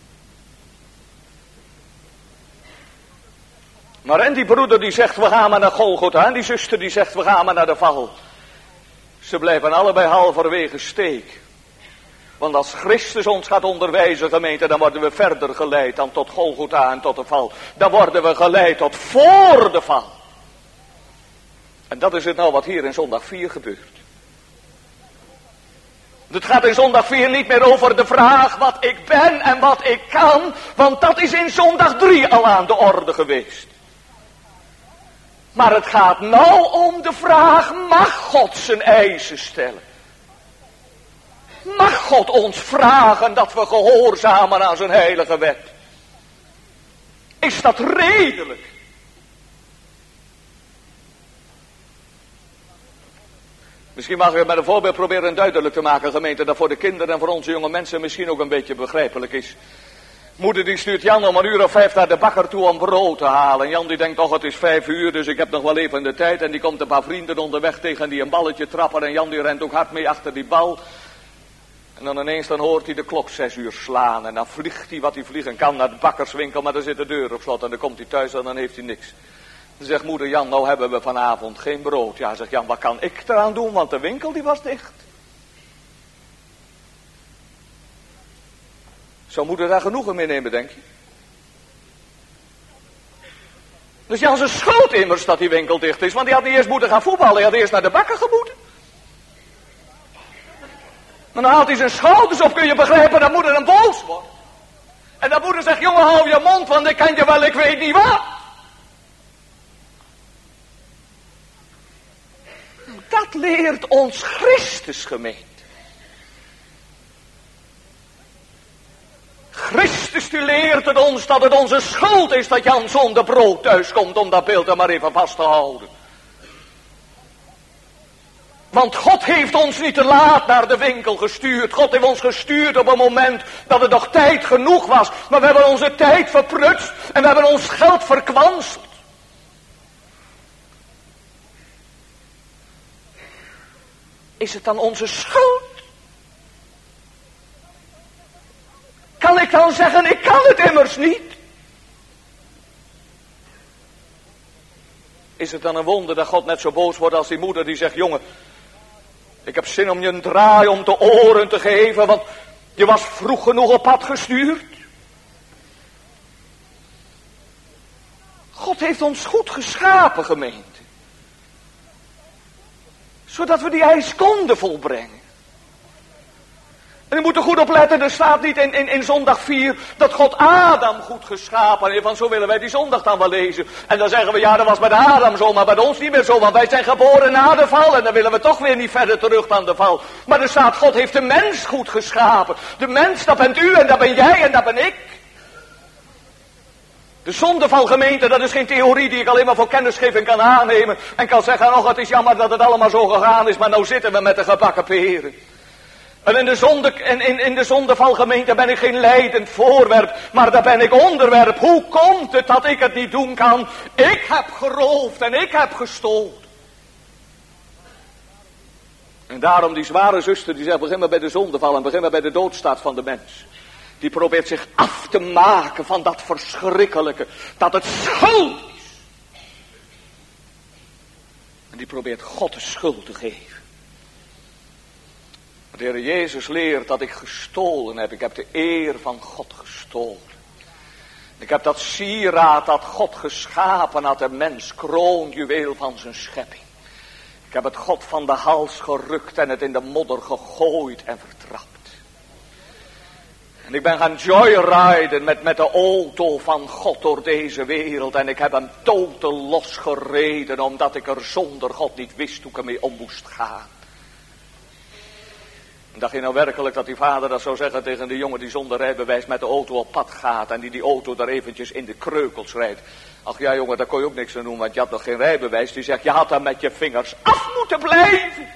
Maar en die broeder die zegt we gaan maar naar Golgotha. En die zuster die zegt we gaan maar naar de val. Ze blijven allebei halverwege steek. Want als Christus ons gaat onderwijzen, gemeente, dan worden we verder geleid dan tot Golgotha en tot de val. Dan worden we geleid tot voor de val. En dat is het nou wat hier in zondag vier gebeurt. Het gaat in zondag vier niet meer over de vraag wat ik ben en wat ik kan. Want dat is in zondag drie al aan de orde geweest. Maar het gaat nou om de vraag, mag God zijn eisen stellen? Mag God ons vragen dat we gehoorzamen aan zijn heilige wet? Is dat redelijk? Misschien mag ik het met een voorbeeld proberen duidelijk te maken, gemeente, dat voor de kinderen en voor onze jonge mensen misschien ook een beetje begrijpelijk is. Moeder die stuurt Jan om een uur of vijf naar de bakker toe om brood te halen. En Jan die denkt toch het is vijf uur, dus ik heb nog wel even de tijd. En die komt een paar vrienden onderweg tegen die een balletje trappen. En Jan die rent ook hard mee achter die bal. En dan ineens dan hoort hij de klok zes uur slaan. En dan vliegt hij wat hij vliegen kan naar de bakkerswinkel, maar dan zit de deur op slot. En dan komt hij thuis en dan heeft hij niks. Dan zegt moeder Jan, nou hebben we vanavond geen brood. Ja, zegt Jan, wat kan ik eraan doen, want de winkel die was dicht. Zou moeder daar genoegen mee nemen, denk je? Dus Jan zijn schuld immers dat die winkel dicht is. Want die had niet eerst moeten gaan voetballen. Hij had eerst naar de bakker gemoeten. Maar dan haalt hij zijn schouders op. Kun je begrijpen dat moeder dan boos wordt. En dat moeder zegt, jongen hou je mond. Want ik kan je wel, ik weet niet wat. Dat leert ons Christus, gemeente. Christus die leert het ons dat het onze schuld is dat Jan zonder brood thuis komt, om dat beeld er maar even vast te houden. Want God heeft ons niet te laat naar de winkel gestuurd. God heeft ons gestuurd op een moment dat er nog tijd genoeg was. Maar we hebben onze tijd verprutst en we hebben ons geld verkwanseld. Is het dan onze schuld? Kan ik dan zeggen, ik kan het immers niet? Is het dan een wonder dat God net zo boos wordt als die moeder die zegt, jongen, ik heb zin om je een draai om de oren te geven, want je was vroeg genoeg op pad gestuurd. God heeft ons goed geschapen, gemeente. Zodat we die eis konden volbrengen. En u moet er goed op letten, er staat niet in, in, in zondag vier dat God Adam goed geschapen heeft. Want zo willen wij die zondag dan wel lezen. En dan zeggen we, ja, dat was bij Adam zo, maar bij ons niet meer zo. Want wij zijn geboren na de val en dan willen we toch weer niet verder terug dan de val. Maar er staat, God heeft de mens goed geschapen. De mens, dat bent u en dat ben jij en dat ben ik. De zondeval, gemeente, dat is geen theorie die ik alleen maar voor kennisgeving kan aannemen. En kan zeggen, oh, het is jammer dat het allemaal zo gegaan is, maar nou zitten we met de gebakken peren. En in de, zonde, in, in, in de zondeval, gemeente, ben ik geen leidend voorwerp, maar daar ben ik onderwerp. Hoe komt het dat ik het niet doen kan? Ik heb geroofd en ik heb gestolen. En daarom die zware zuster die zegt, begin maar bij de zondeval en begin maar bij de doodstaat van de mens. Die probeert zich af te maken van dat verschrikkelijke, dat het schuld is. En die probeert God de schuld te geven. De Heer Jezus leert dat ik gestolen heb. Ik heb de eer van God gestolen. Ik heb dat sieraad dat God geschapen had, de mens, kroonjuweel van zijn schepping. Ik heb het God van de hals gerukt en het in de modder gegooid en vertrapt. En ik ben gaan joyriden met, met de auto van God door deze wereld. En ik heb hem totaal losgereden, omdat ik er zonder God niet wist hoe ik ermee om moest gaan. En dacht je nou werkelijk dat die vader dat zou zeggen tegen de jongen die zonder rijbewijs met de auto op pad gaat. En die die auto daar eventjes in de kreukels rijdt. Ach ja jongen, daar kon je ook niks aan doen, want je had nog geen rijbewijs. Die zegt, je had daar met je vingers af moeten blijven.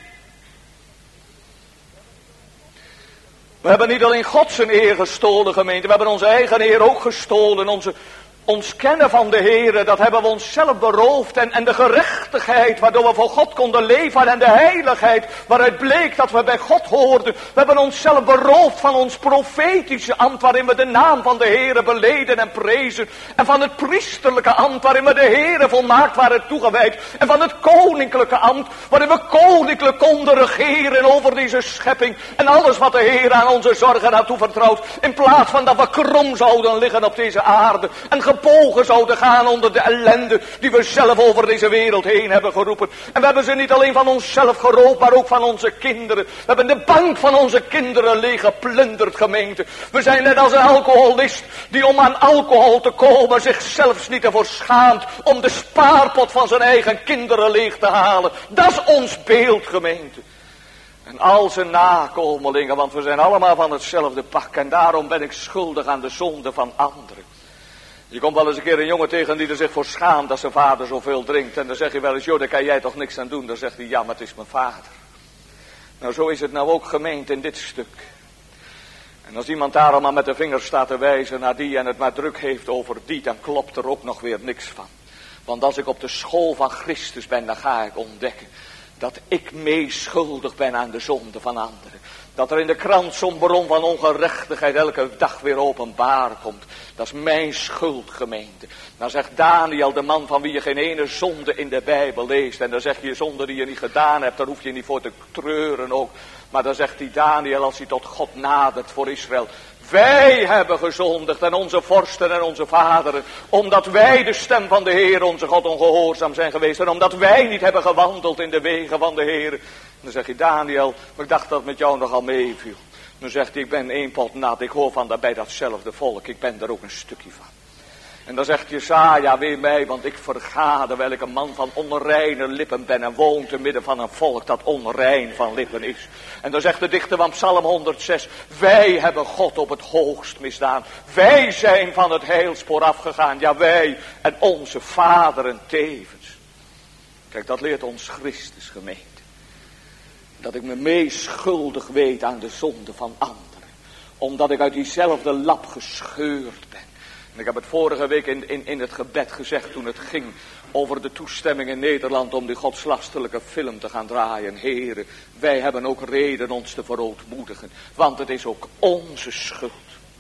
We hebben niet alleen God zijn eer gestolen, gemeente. We hebben onze eigen eer ook gestolen. Onze, ons kennen van de Heere, dat hebben we onszelf beroofd. En, en de gerechtigheid waardoor we voor God konden leven. En de heiligheid waaruit bleek dat we bij God hoorden. We hebben onszelf beroofd van ons profetische ambt, waarin we de naam van de Heere beleden en prezen. En van het priesterlijke ambt waarin we de Heere volmaakt waren toegewijd. En van het koninklijke ambt waarin we koninklijk konden regeren over deze schepping. En alles wat de Heere aan onze zorgen had toevertrouwd. In plaats van dat we krom zouden liggen op deze aarde. En gebogen zouden gaan onder de ellende die we zelf over deze wereld heen hebben geroepen. En we hebben ze niet alleen van onszelf geroofd, maar ook van onze kinderen. We hebben de bank van onze kinderen leeg geplunderd, gemeente. We zijn net als een alcoholist die om aan alcohol te komen zich zelfs niet ervoor schaamt om de spaarpot van zijn eigen kinderen leeg te halen. Dat is ons beeld, gemeente. En al zijn nakomelingen, want we zijn allemaal van hetzelfde pak. En daarom ben ik schuldig aan de zonde van anderen. Je komt wel eens een keer een jongen tegen die er zich voor schaamt dat zijn vader zoveel drinkt. En dan zeg je wel eens, joh, daar kan jij toch niks aan doen. Dan zegt hij, ja, maar het is mijn vader. Nou, zo is het nou ook gemeend in dit stuk. En als iemand daar allemaal met de vinger staat te wijzen naar die en het maar druk heeft over die, dan klopt er ook nog weer niks van. Want als ik op de school van Christus ben, dan ga ik ontdekken dat ik meeschuldig ben aan de zonde van anderen. Dat er in de krant zo'n bron van ongerechtigheid elke dag weer openbaar komt. Dat is mijn schuld, gemeente. Dan zegt Daniel, de man van wie je geen ene zonde in de Bijbel leest. En dan zeg je zonde die je niet gedaan hebt, daar hoef je niet voor te treuren ook. Maar dan zegt die Daniel, als hij tot God nadert voor Israël. Wij hebben gezondigd en onze vorsten en onze vaderen. Omdat wij de stem van de Heer, onze God, ongehoorzaam zijn geweest. En omdat wij niet hebben gewandeld in de wegen van de Heer. Dan zeg je, Daniel, maar ik dacht dat het met jou nogal meeviel. Dan zegt hij, ik ben één pot nat, ik hoor van dat bij datzelfde volk. Ik ben er ook een stukje van. En dan zegt Jesaja, wee mij, want ik vergade welke man van onreine lippen ben en woon te midden van een volk dat onrein van lippen is. En dan zegt de dichter van Psalm honderdzes, wij hebben God op het hoogst misdaan. Wij zijn van het heilspoor afgegaan, ja wij en onze vaderen tevens. Kijk, dat leert ons Christus, gemeente. Dat ik me meeschuldig weet aan de zonde van anderen. Omdat ik uit diezelfde lap gescheurd ben. En ik heb het vorige week in, in, in het gebed gezegd toen het ging over de toestemming in Nederland om die godslasterlijke film te gaan draaien. Heren, wij hebben ook reden ons te verootmoedigen, want het is ook onze schuld.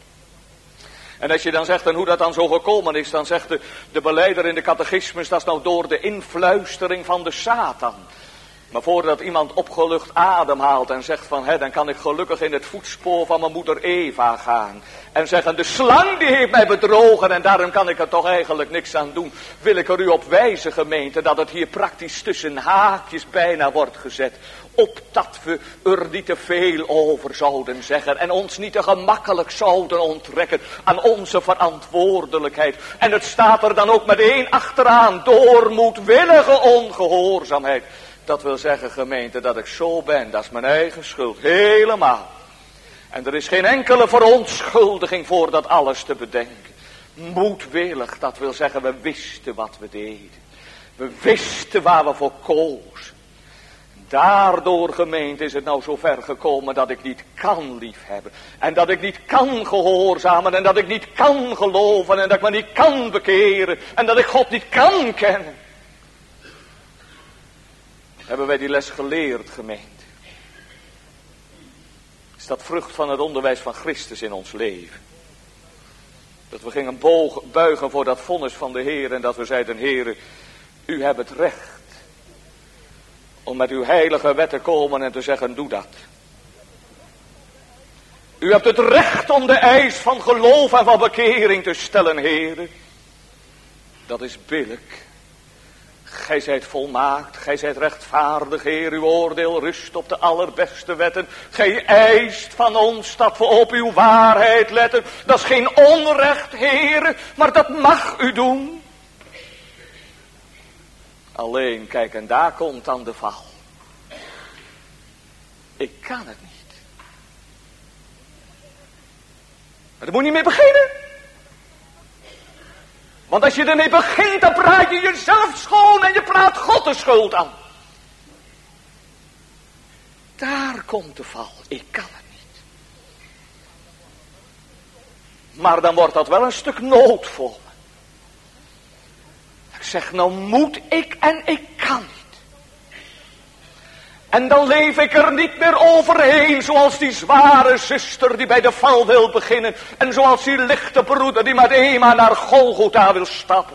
En als je dan zegt, en hoe dat dan zo gekomen is, dan zegt de, de beleider in de catechismus, dat is nou door de influistering van de Satan. Maar voordat iemand opgelucht ademhaalt en zegt van, hè, dan kan ik gelukkig in het voetspoor van mijn moeder Eva gaan. En zeggen, de slang die heeft mij bedrogen en daarom kan ik er toch eigenlijk niks aan doen. Wil ik er u op wijzen, gemeente, dat het hier praktisch tussen haakjes bijna wordt gezet. opdat we er niet te veel over zouden zeggen en ons niet te gemakkelijk zouden onttrekken aan onze verantwoordelijkheid. En het staat er dan ook meteen achteraan, door moedwillige ongehoorzaamheid. Dat wil zeggen, gemeente, dat ik zo ben, dat is mijn eigen schuld, helemaal. En er is geen enkele verontschuldiging voor dat alles te bedenken. Moedwillig, dat wil zeggen, we wisten wat we deden. We wisten waar we voor kozen. Daardoor, gemeente, is het nou zo ver gekomen dat ik niet kan liefhebben. En dat ik niet kan gehoorzamen. En dat ik niet kan geloven. En dat ik me niet kan bekeren. En dat ik God niet kan kennen. Hebben wij die les geleerd, gemeente? Is dat vrucht van het onderwijs van Christus in ons leven? Dat we gingen bogen, buigen voor dat vonnis van de Heer. En dat we zeiden, Heer, u hebt het recht om met uw heilige wet te komen en te zeggen, doe dat. U hebt het recht om de eis van geloof en van bekering te stellen, Heer. Dat is billijk. Gij zijt volmaakt, gij zijt rechtvaardig, Heer. Uw oordeel rust op de allerbeste wetten. Gij eist van ons dat we op uw waarheid letten. Dat is geen onrecht, Heer, maar dat mag u doen. Alleen, kijk, en daar komt dan de val. Ik kan het niet. Maar daar moet je niet mee beginnen. Want als je ermee begint, dan praat je jezelf schoon en je praat God de schuld aan. Daar komt de val. Ik kan het niet. Maar dan wordt dat wel een stuk nood voor me. Ik zeg, nou moet ik en ik kan niet. En dan leef ik er niet meer overheen, zoals die zware zuster die bij de val wil beginnen. En zoals die lichte broeder die met Ema naar Golgotha wil stappen.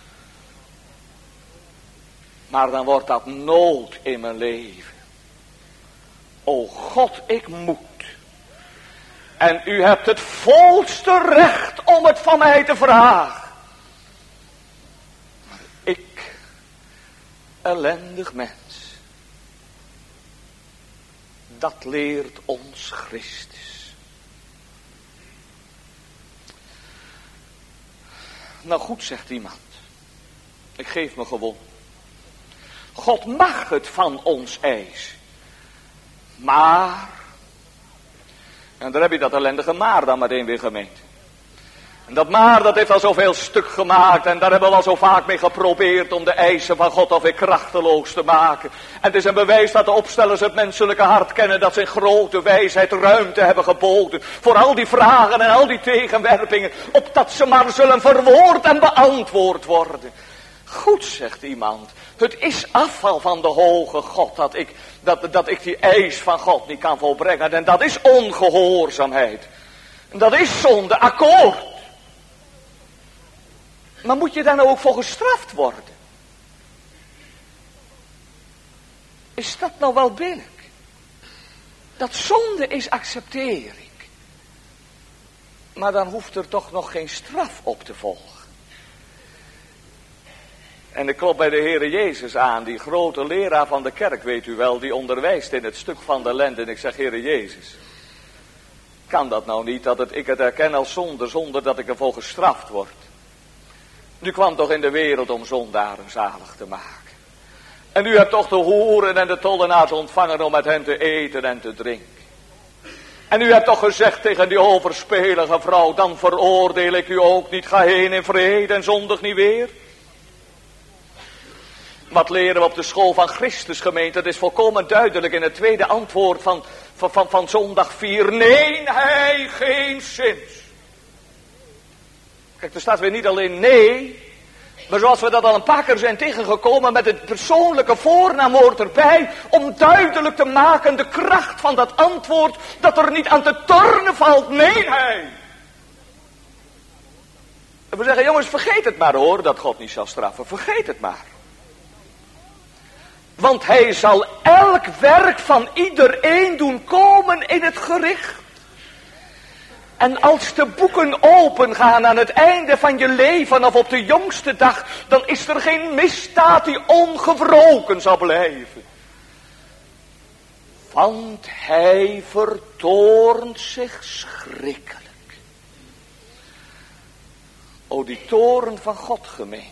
Maar dan wordt dat nood in mijn leven. O God, ik moet. En u hebt het volste recht om het van mij te vragen. Maar ik, ellendig mens. Dat leert ons Christus. Nou goed, zegt iemand. Ik geef me gewoon. God mag het van ons eisen. Maar. En daar heb je dat ellendige maar dan meteen weer gemeend. En dat maar, dat heeft al zoveel stuk gemaakt. En daar hebben we al zo vaak mee geprobeerd om de eisen van God alweer krachteloos te maken. En het is een bewijs dat de opstellers het menselijke hart kennen. Dat ze in grote wijsheid ruimte hebben geboden. Voor al die vragen en al die tegenwerpingen. Opdat ze maar zullen verwoord en beantwoord worden. Goed, zegt iemand. Het is afval van de hoge God dat ik, dat, dat ik die eis van God niet kan volbrengen. En dat is ongehoorzaamheid. En dat is zonde, akkoord. Maar moet je daar nou ook voor gestraft worden? Is dat nou wel billijk? Dat zonde is, accepteer ik. Maar dan hoeft er toch nog geen straf op te volgen. En ik klop bij de Heere Jezus aan, die grote leraar van de kerk, weet u wel, die onderwijst in het stuk van de lente. En ik zeg, Heere Jezus, kan dat nou niet, dat het, ik het herken als zonde, zonder dat ik ervoor gestraft word? U kwam toch in de wereld om zondaren zalig te maken. En u hebt toch de hoeren en de tollenaars ontvangen om met hen te eten en te drinken. En u hebt toch gezegd tegen die overspelige vrouw, dan veroordeel ik u ook niet, ga heen in vrede en zondig niet weer. Wat leren we op de school van Christus, gemeente? Dat is volkomen duidelijk in het tweede antwoord van, van, van, van zondag vier. Nee, hij geen zins. Kijk, er staat weer niet alleen nee, maar zoals we dat al een paar keer zijn tegengekomen met het persoonlijke voornaamwoord erbij, om duidelijk te maken de kracht van dat antwoord, dat er niet aan te tornen valt. Nee, hij. En we zeggen, jongens, vergeet het maar hoor, dat God niet zal straffen. Vergeet het maar. Want hij zal elk werk van iedereen doen komen in het gericht. En als de boeken opengaan aan het einde van je leven of op de jongste dag, dan is er geen misdaad die ongewroken zal blijven. Want hij vertoornt zich schrikkelijk. O, die toorn van God, gemeente.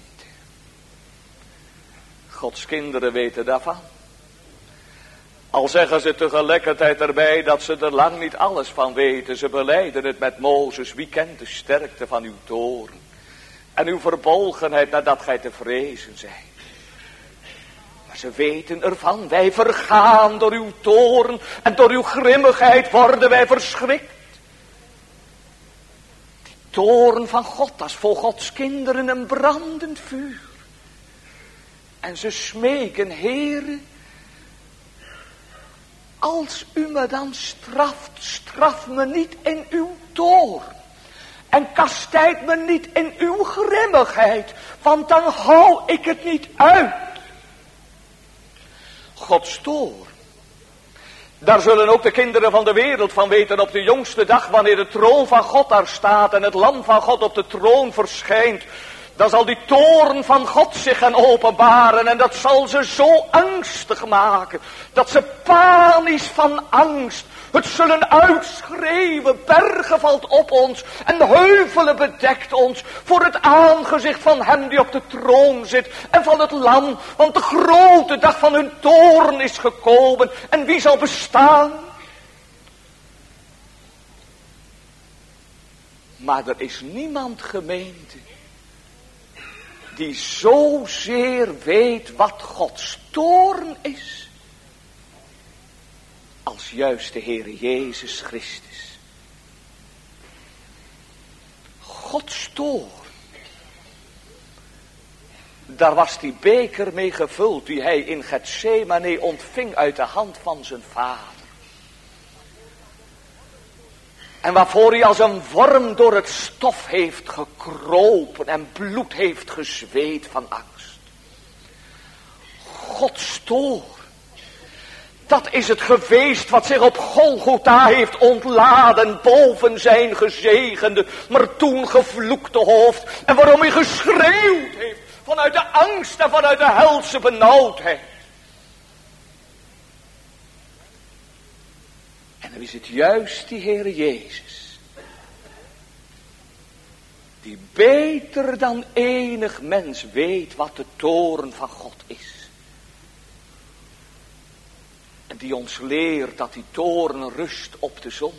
Gods kinderen weten daarvan. Al zeggen ze tegelijkertijd erbij dat ze er lang niet alles van weten. Ze belijden het met Mozes. Wie kent de sterkte van uw toorn? En uw verbolgenheid nadat gij te vrezen zijt. Maar ze weten ervan. Wij vergaan door uw toorn. En door uw grimmigheid worden wij verschrikt. Die toorn van God, dat is voor Gods kinderen een brandend vuur. En ze smeken, Heere, als u me dan straft, straf me niet in uw toorn. En kastijd me niet in uw grimmigheid, want dan hou ik het niet uit. Gods toorn. Daar zullen ook de kinderen van de wereld van weten op de jongste dag, wanneer de troon van God daar staat en het lam van God op de troon verschijnt. Dan zal die toorn van God zich gaan openbaren en dat zal ze zo angstig maken, dat ze panisch van angst het zullen uitschreeuwen. Bergen valt op ons en heuvelen bedekt ons voor het aangezicht van hem die op de troon zit en van het lam. Want de grote dag van hun toorn is gekomen en wie zal bestaan? Maar er is niemand, gemeente, die zozeer weet wat Gods toorn is, als juist de Heere Jezus Christus. Gods toorn, daar was die beker mee gevuld die hij in Getsemane ontving uit de hand van zijn vader. En waarvoor hij als een worm door het stof heeft gekropen en bloed heeft gezweet van angst. Gods toorn, dat is het geweest wat zich op Golgotha heeft ontladen boven zijn gezegende, maar toen gevloekte hoofd. En waarom hij geschreeuwd heeft vanuit de angst en vanuit de helse benauwdheid. En dan is het juist die Heere Jezus, die beter dan enig mens weet wat de toorn van God is. En die ons leert dat die toorn rust op de zonde.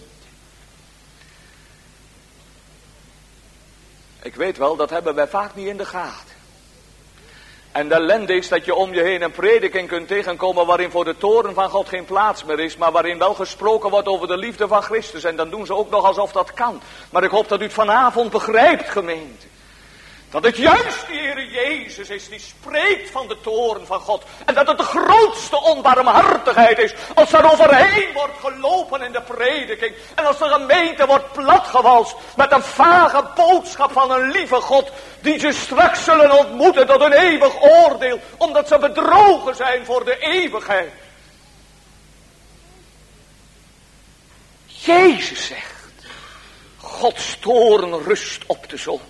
Ik weet wel, dat hebben wij vaak niet in de gaten. En de ellende is dat je om je heen een prediking kunt tegenkomen waarin voor de toorn van God geen plaats meer is, maar waarin wel gesproken wordt over de liefde van Christus. En dan doen ze ook nog alsof dat kan. Maar ik hoop dat u het vanavond begrijpt, gemeente. Dat het juist de Heere Jezus is die spreekt van de toorn van God. En dat het de grootste onbarmhartigheid is als er overheen wordt gelopen in de prediking. En als de gemeente wordt platgewalst met een vage boodschap van een lieve God. Die ze straks zullen ontmoeten tot een eeuwig oordeel. Omdat ze bedrogen zijn voor de eeuwigheid. Jezus zegt, Gods toorn rust op de zonde.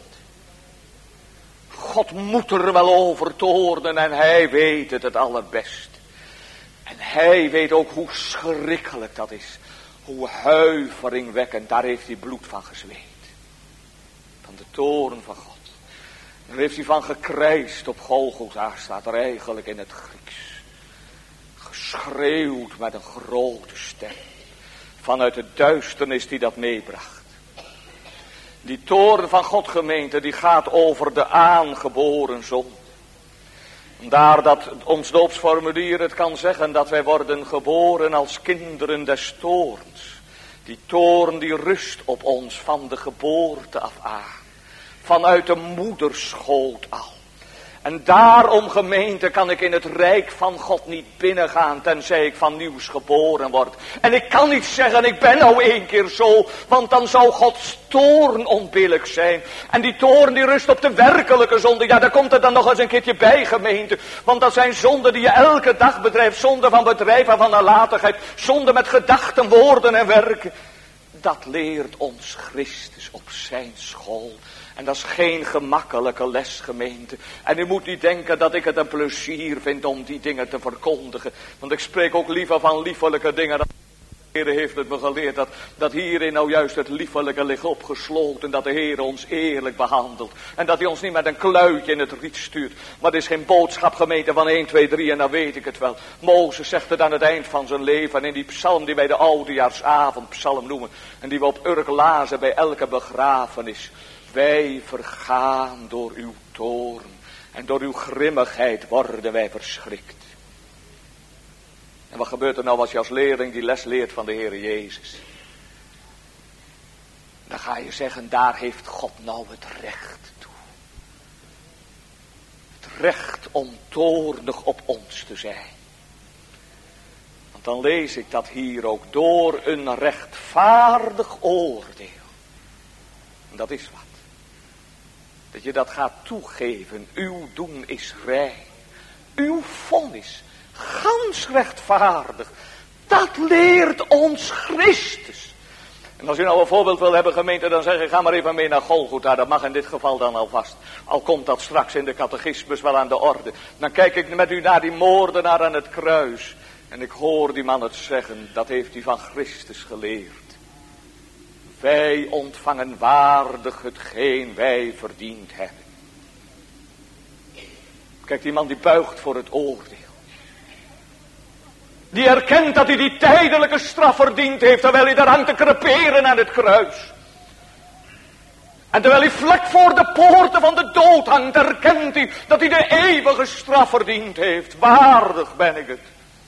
God moet er wel over toornen en hij weet het het allerbest. En hij weet ook hoe schrikkelijk dat is. Hoe huiveringwekkend, daar heeft hij bloed van gezweet. Van de toorn van God. Daar heeft hij van gekrijsd op Golgotha, staat er eigenlijk in het Grieks. Geschreeuwd met een grote stem. Vanuit de duisternis die dat meebracht. Die toorn van God, gemeente, die gaat over de aangeboren zonde. Daar dat ons doopsformulier het kan zeggen dat wij worden geboren als kinderen des toorns. Die toorn die rust op ons van de geboorte af aan. Vanuit de moederschoot al. En daarom, gemeente, kan ik in het rijk van God niet binnengaan tenzij ik van nieuws geboren word. En ik kan niet zeggen, ik ben nou één keer zo, want dan zou Gods toorn onbillijk zijn. En die toorn die rust op de werkelijke zonde. Ja, daar komt er dan nog eens een keertje bij, gemeente. Want dat zijn zonden die je elke dag bedrijft. Zonde van bedrijf en van nalatigheid. Zonde met gedachten, woorden en werken. dat leert ons Christus op zijn school. En dat is geen gemakkelijke les, gemeente. En u moet niet denken dat ik het een plezier vind om die dingen te verkondigen. Want ik spreek ook liever van liefelijke dingen. De Heer heeft het me geleerd dat, dat hierin nou juist het liefelijke ligt opgesloten. Dat de Heer ons eerlijk behandelt. En dat hij ons niet met een kluitje in het riet stuurt. Maar het is geen boodschap, gemeente, van één, twee, drie en dan weet ik het wel. Mozes zegt het aan het eind van zijn leven. En in die psalm die wij de oudejaarsavondpsalm noemen. En die we op Urk lazen bij elke begrafenis. Wij vergaan door uw toorn. En door uw grimmigheid worden wij verschrikt. En wat gebeurt er nou als je als leerling die les leert van de Heer Jezus? Dan ga je zeggen, daar heeft God nou het recht toe. Het recht om toornig op ons te zijn. Want dan lees ik dat hier ook door een rechtvaardig oordeel. En dat is wat. Dat je dat gaat toegeven. Uw doen is rein. Uw vonnis gans rechtvaardig. Dat leert ons Christus. En als u nou een voorbeeld wil hebben, gemeente, dan zeg ik, ga maar even mee naar Golgotha. Dat mag in dit geval dan alvast. Al komt dat straks in de catechismus wel aan de orde. Dan kijk ik met u naar die moordenaar aan het kruis. En ik hoor die man het zeggen, dat heeft hij van Christus geleerd. Wij ontvangen waardig hetgeen wij verdiend hebben. Kijk, die man die buigt voor het oordeel. Die erkent dat hij die tijdelijke straf verdiend heeft, terwijl hij daar hangt te creperen aan het kruis. En terwijl hij vlak voor de poorten van de dood hangt, erkent hij dat hij de eeuwige straf verdiend heeft. Waardig ben ik het.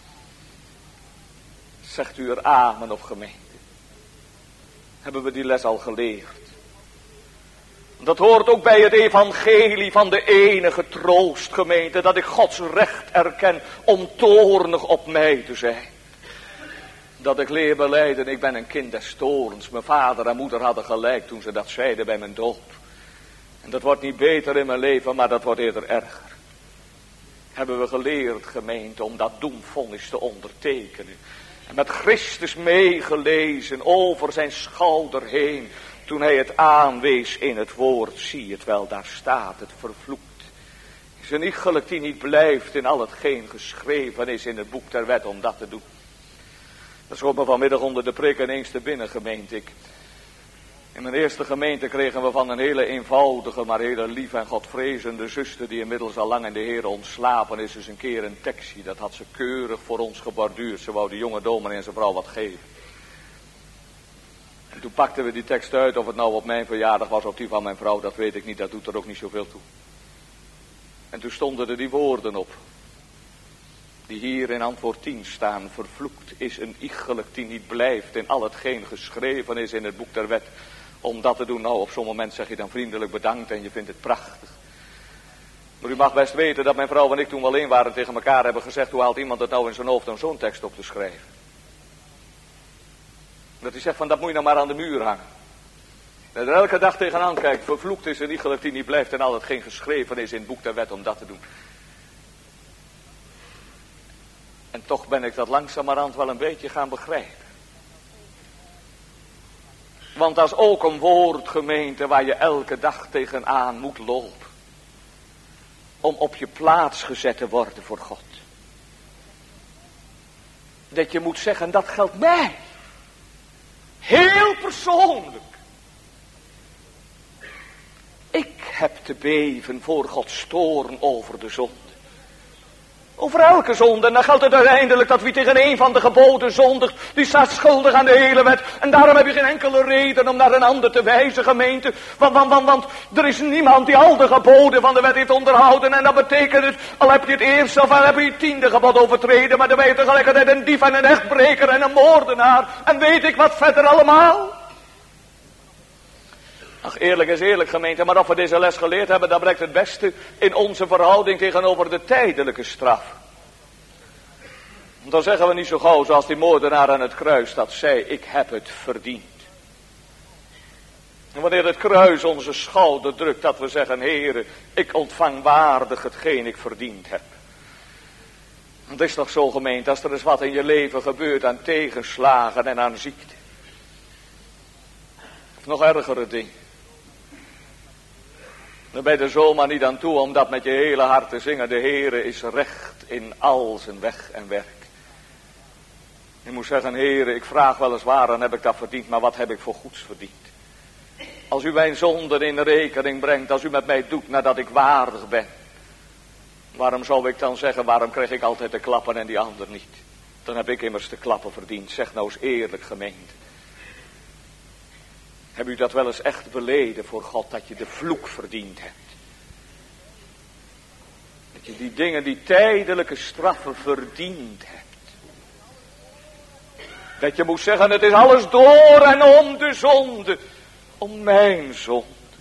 Zegt u er amen op, gemeente? Hebben we die les al geleerd? Dat hoort ook bij het evangelie van de enige troost, gemeente, dat ik Gods recht erken om toornig op mij te zijn. Dat ik leer belijden, ik ben een kind des toorns. Mijn vader en moeder hadden gelijk toen ze dat zeiden bij mijn dood. En dat wordt niet beter in mijn leven, maar dat wordt eerder erger. Hebben we geleerd, gemeente, om dat doemvonnis te ondertekenen. En met Christus meegelezen over zijn schouder heen. Toen hij het aanwees in het woord, zie het wel, daar staat het vervloekt. Is een iegelijk die niet blijft in al hetgeen geschreven is in het boek der wet om dat te doen. Dat schoot me vanmiddag onder de prik ineens te binnen, gemeente ik. In mijn eerste gemeente kregen we van een hele eenvoudige, maar hele lieve en godvrezende zuster, die inmiddels al lang in de Heer ontslapen is, dus een keer een tekstje. Dat had ze keurig voor ons geborduurd. Ze wou de jonge dominee en zijn vrouw wat geven. En toen pakten we die tekst uit, of het nou op mijn verjaardag was of die van mijn vrouw, dat weet ik niet, dat doet er ook niet zoveel toe. En toen stonden er die woorden op, die hier in antwoord tien staan. Vervloekt is een iegelijk die niet blijft in al hetgeen geschreven is in het boek der wet. Om dat te doen, nou op zo'n moment zeg je dan vriendelijk bedankt en je vindt het prachtig. Maar u mag best weten dat mijn vrouw en ik toen we alleen waren tegen elkaar hebben gezegd, hoe haalt iemand het nou in zijn hoofd om zo'n tekst op te schrijven? Dat hij zegt van dat moet je nou maar aan de muur hangen. Dat er elke dag tegenaan kijkt, vervloekt is een iegelijk die niet blijft en al hetgeen geschreven is in het boek der wet om dat te doen. En toch ben ik dat langzamerhand wel een beetje gaan begrijpen. Want dat is ook een woord, gemeente, waar je elke dag tegenaan moet lopen. Om op je plaats gezet te worden voor God. Dat je moet zeggen, dat geldt mij. Heel persoonlijk. Ik heb te beven voor Gods toorn over de zonde. Over elke zonde. En dan geldt het uiteindelijk dat wie tegen een van de geboden zondigt, die staat schuldig aan de hele wet. En daarom heb je geen enkele reden om naar een ander te wijzen, gemeente. Want, want, want, want er is niemand die al de geboden van de wet heeft onderhouden. En dat betekent het, al heb je het eerste of al heb je het tiende gebod overtreden, maar dan ben je tegelijkertijd een dief en een echtbreker en een moordenaar. En weet ik wat verder allemaal? Ach, eerlijk is eerlijk, gemeente, maar of we deze les geleerd hebben, dat blijkt het beste in onze verhouding tegenover de tijdelijke straf. Want dan zeggen we niet zo gauw zoals die moordenaar aan het kruis dat zei, ik heb het verdiend. En wanneer het kruis onze schouder drukt, dat we zeggen, Heere, ik ontvang waardig hetgeen ik verdiend heb. Want het is toch zo, gemeente, als er eens wat in je leven gebeurt aan tegenslagen en aan ziekte. Nog ergere ding. Daar ben je er zomaar niet aan toe om dat met je hele hart te zingen. De Heere is recht in al zijn weg en werk. Je moet zeggen, Heere, ik vraag wel eens waar en heb ik dat verdiend, maar wat heb ik voor goeds verdiend? Als u mijn zonden in rekening brengt, als u met mij doet nadat ik waardig ben. Waarom zou ik dan zeggen, waarom krijg ik altijd de klappen en die ander niet? Dan heb ik immers de klappen verdiend. Zeg nou eens eerlijk, gemeente. Heb u dat wel eens echt beleden voor God, dat je de vloek verdiend hebt? Dat je die dingen, die tijdelijke straffen verdiend hebt. Dat je moet zeggen, het is alles door en om de zonde. Om mijn zonde.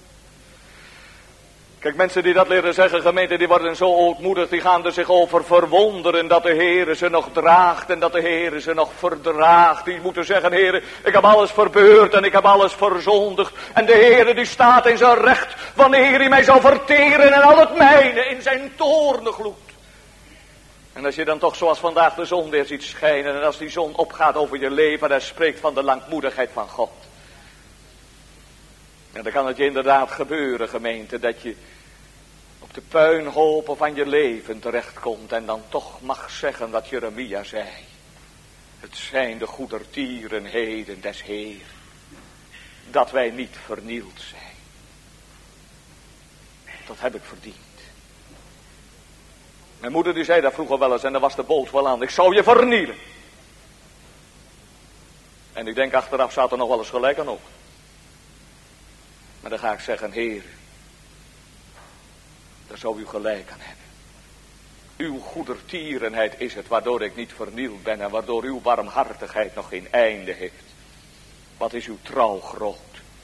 Kijk, mensen die dat leren zeggen, gemeente, die worden zo ootmoedig, die gaan er zich over verwonderen dat de Heere ze nog draagt en dat de Heere ze nog verdraagt. Die moeten zeggen, Heere, ik heb alles verbeurd en ik heb alles verzondigd. En de Heere die staat in zijn recht, wanneer hij mij zal verteren en al het mijne in zijn toorngloed. En als je dan toch zoals vandaag de zon weer ziet schijnen en als die zon opgaat over je leven en spreekt van de langmoedigheid van God. En dan kan het je inderdaad gebeuren, gemeente, dat je op de puinhopen van je leven terechtkomt en dan toch mag zeggen wat Jeremia zei. Het zijn de goedertierenheden des Heeren, dat wij niet vernield zijn. Dat heb ik verdiend. Mijn moeder die zei dat vroeger wel eens en dan was de boot wel aan. Ik zou je vernielen. En ik denk achteraf staat er nog wel eens gelijk aan op. Maar dan ga ik zeggen, Heer, daar zou u gelijk aan hebben. Uw goedertierenheid is het waardoor ik niet vernield ben en waardoor uw barmhartigheid nog geen einde heeft. Wat is uw trouw groot.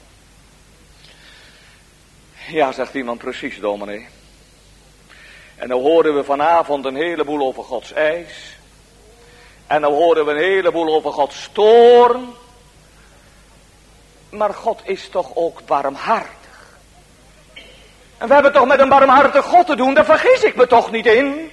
Ja, zegt iemand, precies, dominee. En dan horen we vanavond een heleboel over Gods eis. En dan horen we een heleboel over Gods toorn. Maar God is toch ook barmhartig. En we hebben toch met een barmhartig God te doen, daar vergis ik me toch niet in.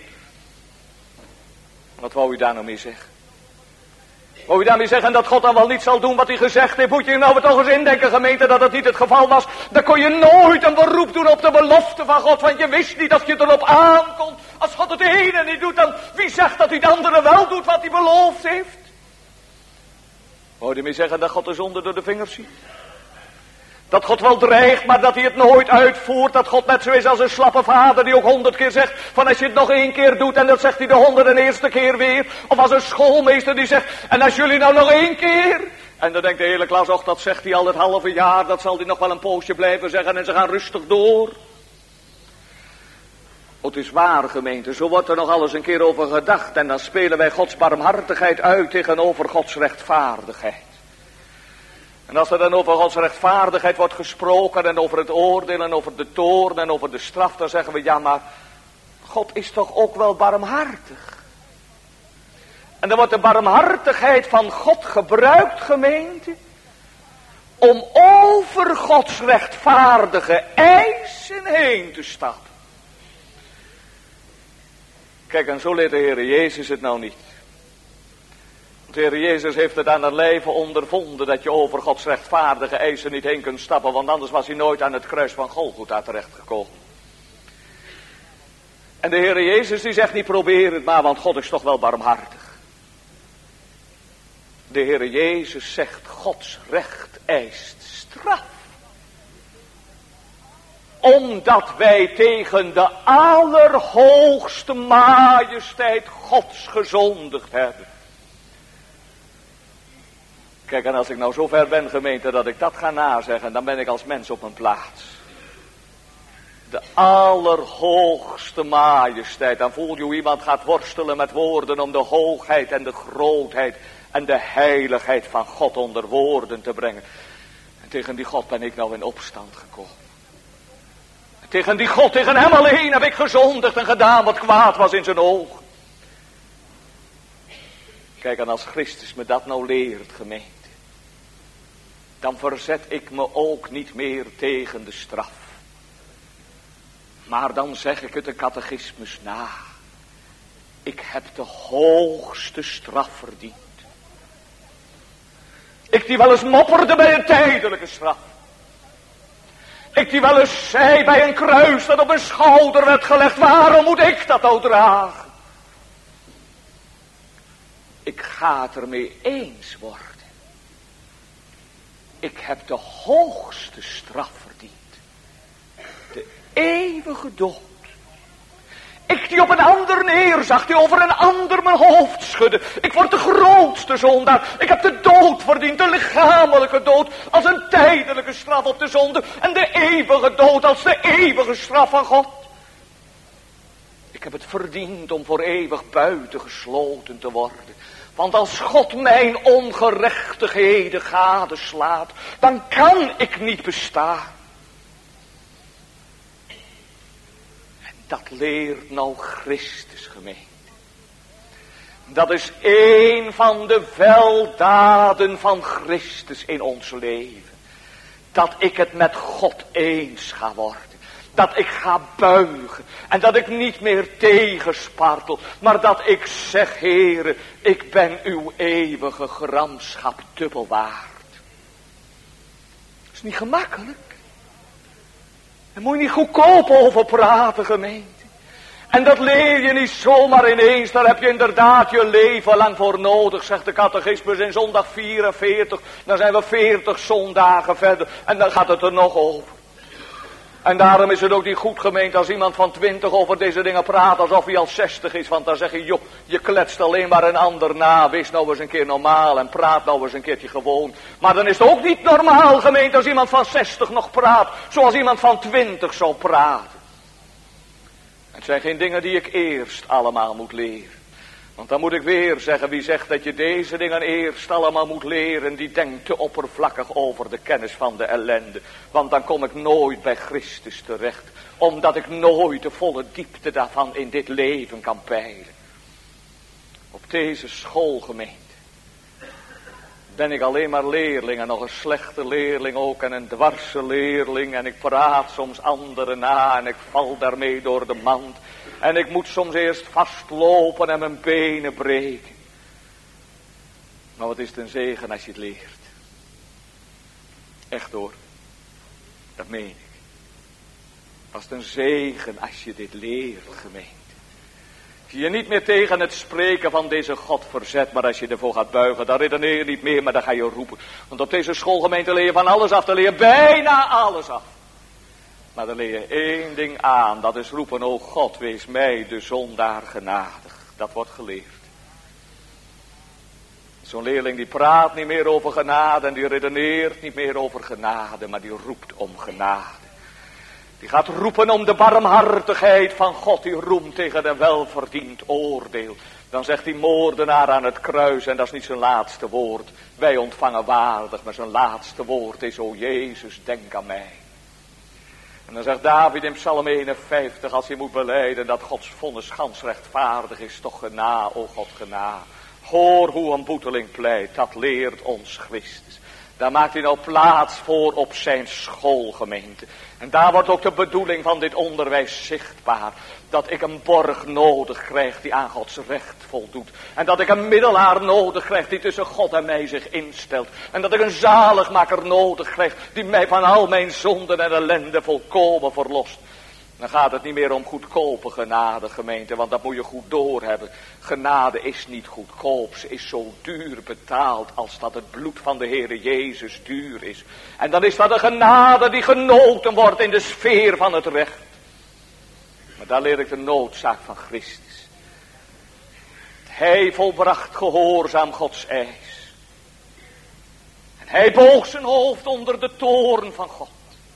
Wat wou u daar nou mee zeggen? Wou u daarmee zeggen dat God dan wel niet zal doen wat hij gezegd heeft? Moet je nou toch eens indenken, gemeente, dat het niet het geval was. Dan kon je nooit een beroep doen op de belofte van God. Want je wist niet dat je erop aankomt. Als God het ene niet doet, dan wie zegt dat hij het andere wel doet wat hij beloofd heeft? Wou je mee zeggen dat God de zonde door de vingers ziet? Dat God wel dreigt, maar dat hij het nooit uitvoert. Dat God net zo is als een slappe vader die ook honderd keer zegt, van als je het nog één keer doet, en dat zegt hij de honderd en eerste keer weer. Of als een schoolmeester die zegt, en als jullie nou nog één keer. En dan denkt de hele klas, och, dat zegt hij al het halve jaar, dat zal hij nog wel een poosje blijven zeggen en ze gaan rustig door. Het is waar, gemeente, zo wordt er nog alles een keer over gedacht. En dan spelen wij Gods barmhartigheid uit tegenover Gods rechtvaardigheid. En als er dan over Gods rechtvaardigheid wordt gesproken en over het oordeel en over de toorn en over de straf, dan zeggen we, ja, maar God is toch ook wel barmhartig. En dan wordt de barmhartigheid van God gebruikt, gemeente, om over Gods rechtvaardige eisen heen te stappen. Kijk, en zo leert de Heer Jezus het nou niet. De Heer Jezus heeft het aan het lijve ondervonden dat je over Gods rechtvaardige eisen niet heen kunt stappen, want anders was hij nooit aan het kruis van Golgotha terechtgekomen. En de Heer Jezus die zegt niet probeer het maar, want God is toch wel barmhartig. De Heer Jezus zegt Gods recht eist straf. Omdat wij tegen de allerhoogste majesteit Gods gezondigd hebben. Kijk, en als ik nou zo ver ben, gemeente, dat ik dat ga nazeggen, dan ben ik als mens op mijn plaats. De allerhoogste majesteit. Dan voel je hoe iemand gaat worstelen met woorden om de hoogheid en de grootheid en de heiligheid van God onder woorden te brengen. En tegen die God ben ik nou in opstand gekomen. En tegen die God, tegen hem alleen heb ik gezondigd en gedaan wat kwaad was in zijn ogen. Kijk, en als Christus me dat nou leert, gemeente, dan verzet ik me ook niet meer tegen de straf. Maar dan zeg ik het de catechismus na. Ik heb de hoogste straf verdiend. Ik die wel eens mopperde bij een tijdelijke straf. Ik die wel eens zei bij een kruis dat op mijn schouder werd gelegd. Waarom moet ik dat nou dragen? Ik ga het ermee eens worden. Ik heb de hoogste straf verdiend. De eeuwige dood. Ik die op een ander neerzag, die over een ander mijn hoofd schudde. Ik word de grootste zondaar. Ik heb de dood verdiend, de lichamelijke dood, als een tijdelijke straf op de zonde. En de eeuwige dood als de eeuwige straf van God. Ik heb het verdiend om voor eeuwig buitengesloten te worden. Want als God mijn ongerechtigheden gadeslaat, dan kan ik niet bestaan. En dat leert nou Christus, gemeente. Dat is één van de weldaden van Christus in ons leven. Dat ik het met God eens ga worden. Dat ik ga buigen. En dat ik niet meer tegenspartel. Maar dat ik zeg, Heere, ik ben uw eeuwige gramschap dubbel waard. Dat is niet gemakkelijk. Daar moet je niet goedkoop over praten, gemeente. En dat leer je niet zomaar ineens. Daar heb je inderdaad je leven lang voor nodig, zegt de catechismus in zondag vierenveertig. Dan zijn we veertig zondagen verder. En dan gaat het er nog over. En daarom is het ook niet goed, gemeente, als iemand van twintig over deze dingen praat alsof hij al zestig is. Want dan zeg je, joh, je kletst alleen maar een ander na. Wees nou eens een keer normaal en praat nou eens een keertje gewoon. Maar dan is het ook niet normaal, gemeente, als iemand van zestig nog praat zoals iemand van twintig zou praten. Het zijn geen dingen die ik eerst allemaal moet leren. Want dan moet ik weer zeggen, wie zegt dat je deze dingen eerst allemaal moet leren, die denkt te oppervlakkig over de kennis van de ellende. Want dan kom ik nooit bij Christus terecht, omdat ik nooit de volle diepte daarvan in dit leven kan peilen. Op deze schoolgemeente ben ik alleen maar leerling en nog een slechte leerling ook en een dwarse leerling. En ik praat soms anderen na en ik val daarmee door de mand. En ik moet soms eerst vastlopen en mijn benen breken. Maar wat is het een zegen als je het leert. Echt hoor. Dat meen ik. Wat is het een zegen als je dit leert, gemeente. Als je je niet meer tegen het spreken van deze God verzet, maar als je ervoor gaat buigen, dan redeneer je niet meer, maar dan ga je roepen. Want op deze schoolgemeente leer je van alles af, dan leer je bijna alles af. Maar dan leer je één ding aan, dat is roepen, o God, wees mij de zondaar genadig. Dat wordt geleerd. Zo'n leerling die praat niet meer over genade en die redeneert niet meer over genade, maar die roept om genade. Die gaat roepen om de barmhartigheid van God, die roemt tegen een welverdiend oordeel. Dan zegt die moordenaar aan het kruis, en dat is niet zijn laatste woord. Wij ontvangen waardig, maar zijn laatste woord is, o Jezus, denk aan mij. En dan zegt David in Psalm eenenvijftig, als hij moet belijden dat Gods vonnis gans rechtvaardig is, toch gena, o God, gena. Hoor hoe een boeteling pleit, dat leert ons Christus. Daar maakt hij nou plaats voor op zijn schoolgemeente. En daar wordt ook de bedoeling van dit onderwijs zichtbaar. Dat ik een borg nodig krijg die aan Gods recht voldoet. En dat ik een middelaar nodig krijg die tussen God en mij zich instelt. En dat ik een zaligmaker nodig krijg die mij van al mijn zonden en ellende volkomen verlost. Dan gaat het niet meer om goedkope genade, gemeente, want dat moet je goed doorhebben. Genade is niet goedkoop, ze is zo duur betaald als dat het bloed van de Heere Jezus duur is. En dan is dat een genade die genoten wordt in de sfeer van het recht. Maar daar leer ik de noodzaak van Christus. Hij volbracht gehoorzaam Gods eis. En hij boog zijn hoofd onder de toorn van God.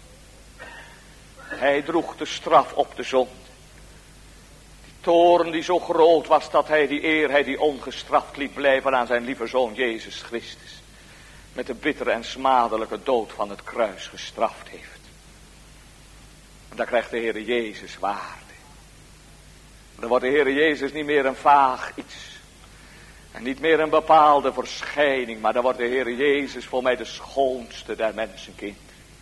Hij droeg de straf op de zonde. Die toorn die zo groot was dat hij die eer, hij die ongestraft liet blijven aan zijn lieve zoon Jezus Christus. Met de bittere en smadelijke dood van het kruis gestraft heeft. En daar krijgt de Heere Jezus waarde. Dan wordt de Heere Jezus niet meer een vaag iets. En niet meer een bepaalde verschijning. Maar dan wordt de Heere Jezus voor mij de schoonste der mensenkind.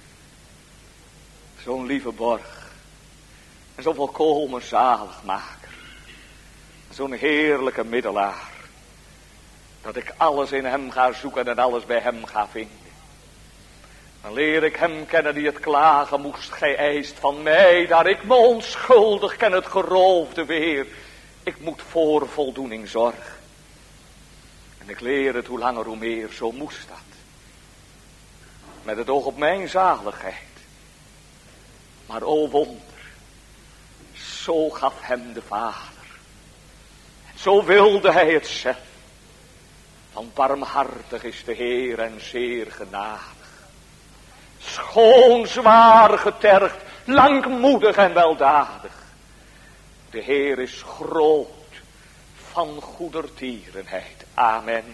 Zo'n lieve borg. En zo'n volkomen zaligmaker. Zo'n heerlijke middelaar. Dat ik alles in hem ga zoeken en alles bij hem ga vinden. Dan leer ik hem kennen die het klagen moest. Gij eist van mij, daar ik me onschuldig ken het geroofde weer. Ik moet voor voldoening zorgen. En ik leer het hoe langer hoe meer, zo moest dat. Met het oog op mijn zaligheid. Maar o wonder, zo gaf hem de Vader. Zo wilde hij het zelf. Want barmhartig is de Heer en zeer genadig. Schoon zwaar getergd, langmoedig en weldadig. De Heer is groot van goedertierenheid. Amen.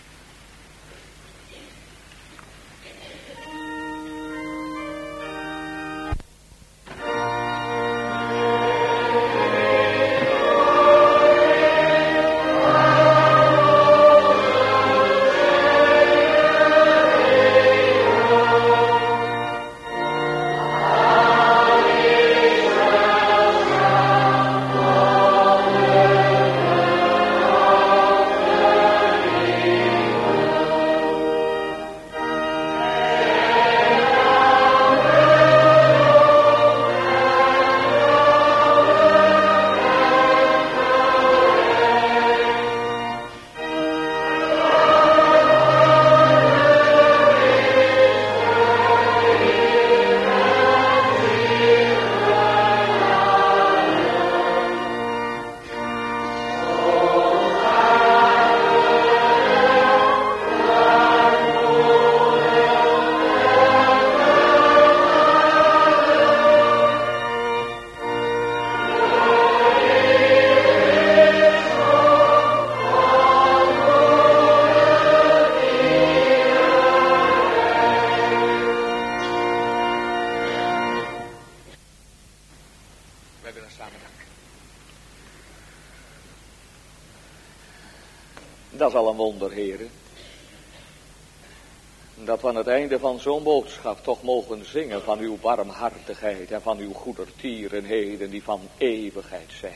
Dat is al een wonder, heren. Dat we aan het einde van zo'n boodschap toch mogen zingen van uw barmhartigheid en van uw goedertierenheden die van eeuwigheid zijn.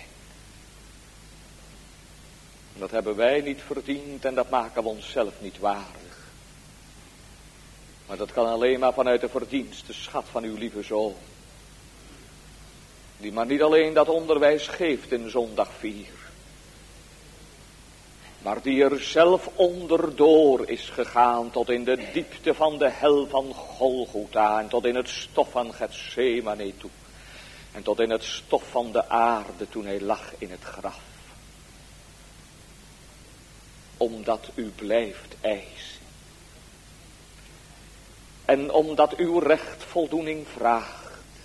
Dat hebben wij niet verdiend en dat maken we onszelf niet waardig. Maar dat kan alleen maar vanuit de verdienste schat van uw lieve Zoon. Die maar niet alleen dat onderwijs geeft in zondag vier. Maar die er zelf onderdoor is gegaan tot in de diepte van de hel van Golgotha. En tot in het stof van Getsemane toe. En tot in het stof van de aarde toen hij lag in het graf. Omdat u blijft eisen. En omdat uw recht voldoening vraagt.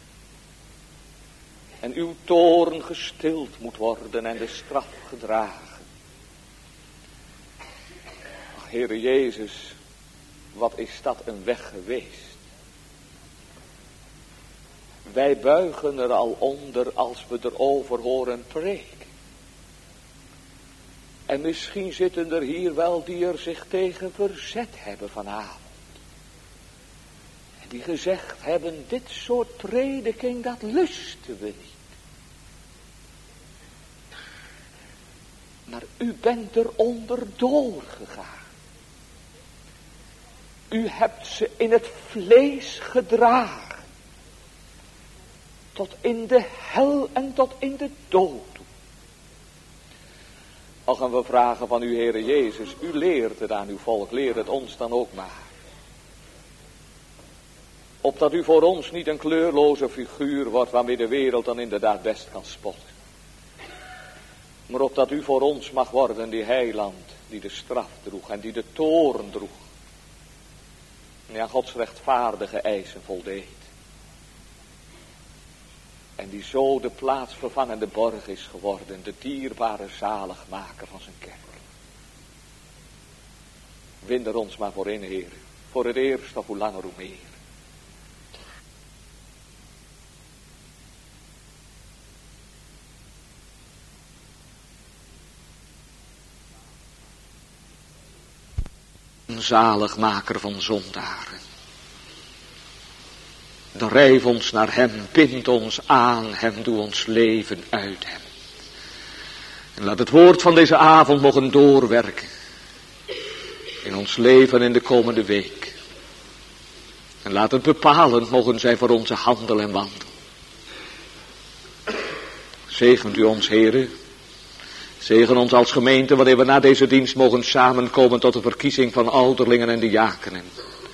En uw toorn gestild moet worden en de straf gedragen. Ach, Heere Jezus, wat is dat een weg geweest. Wij buigen er al onder als we erover horen preken. En misschien zitten er hier wel die er zich tegen verzet hebben vanavond. En die gezegd hebben, dit soort prediking, dat lusten we niet. Maar u bent er onderdoor gegaan. U hebt ze in het vlees gedragen. Tot in de hel en tot in de dood. Al gaan we vragen van u, Heere Jezus, u leert het aan uw volk, leer het ons dan ook maar. Opdat u voor ons niet een kleurloze figuur wordt waarmee de wereld dan inderdaad best kan spotten. Maar opdat u voor ons mag worden die heiland die de straf droeg en die de toorn droeg. En aan Gods rechtvaardige eisen voldeed. En die zo de plaatsvervangende borg is geworden, de dierbare zaligmaker van zijn kerk. Win er ons maar voor in, Heer. Voor het eerst of hoe langer hoe meer. Een zaligmaker van zondaren. Drijf ons naar hem, bind ons aan hem, doe ons leven uit hem. En laat het woord van deze avond mogen doorwerken. In ons leven in de komende week. En laat het bepalend mogen zijn voor onze handel en wandel. Zegent u ons, Heere. Zegen ons als gemeente wanneer we na deze dienst mogen samenkomen tot de verkiezing van ouderlingen en diakenen.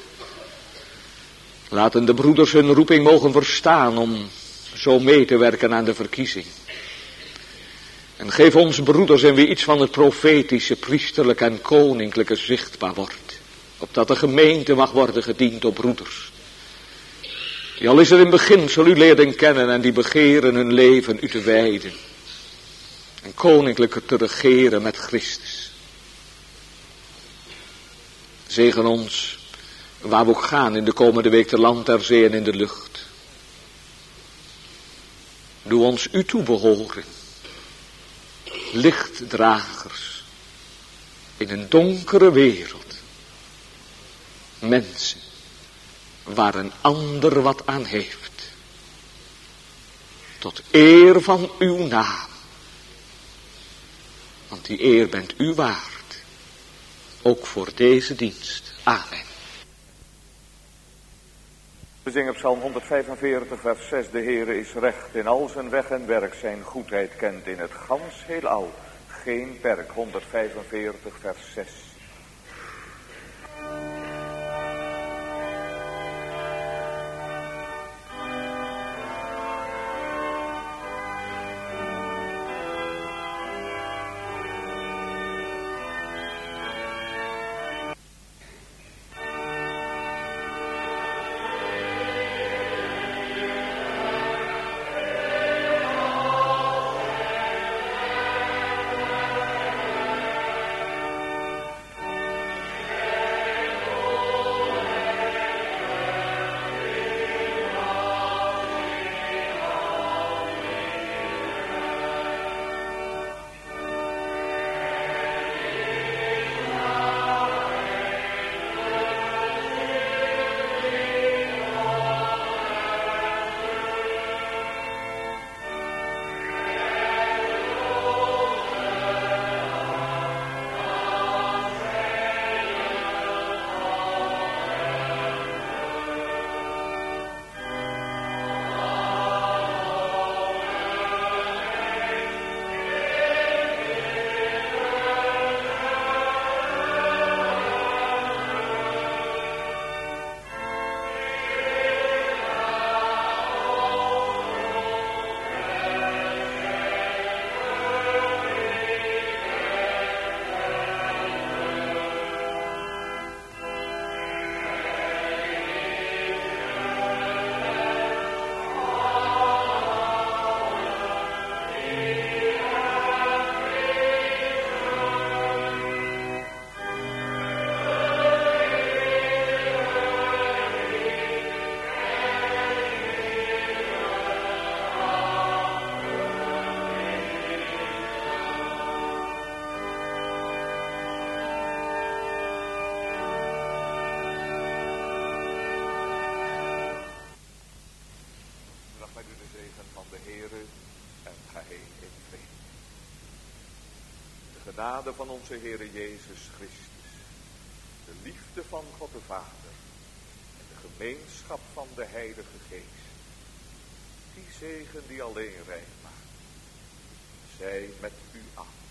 Laten de broeders hun roeping mogen verstaan om zo mee te werken aan de verkiezing. En geef ons broeders in wie iets van het profetische, priesterlijke en koninklijke zichtbaar wordt. Opdat de gemeente mag worden gediend door broeders. Die al is er in beginsel u leerden kennen en die begeren hun leven u te wijden. En koninklijker te regeren met Christus. Zegen ons waar we ook gaan in de komende week te land, ter zee en in de lucht. Doe ons u toebehoren. Lichtdragers in een donkere wereld. Mensen waar een ander wat aan heeft. Tot eer van uw naam. Want die eer bent u waard. Ook voor deze dienst. Amen. We zingen Psalm honderdvijfenveertig vers zes. De Heere is recht in al zijn weg en werk. Zijn goedheid kent in het gans heelal geen perk. honderdvijfenveertig vers zes. De genade van onze Heere Jezus Christus, de liefde van God de Vader en de gemeenschap van de Heilige Geest, die zegen die alleen rein maakt, zij met u af.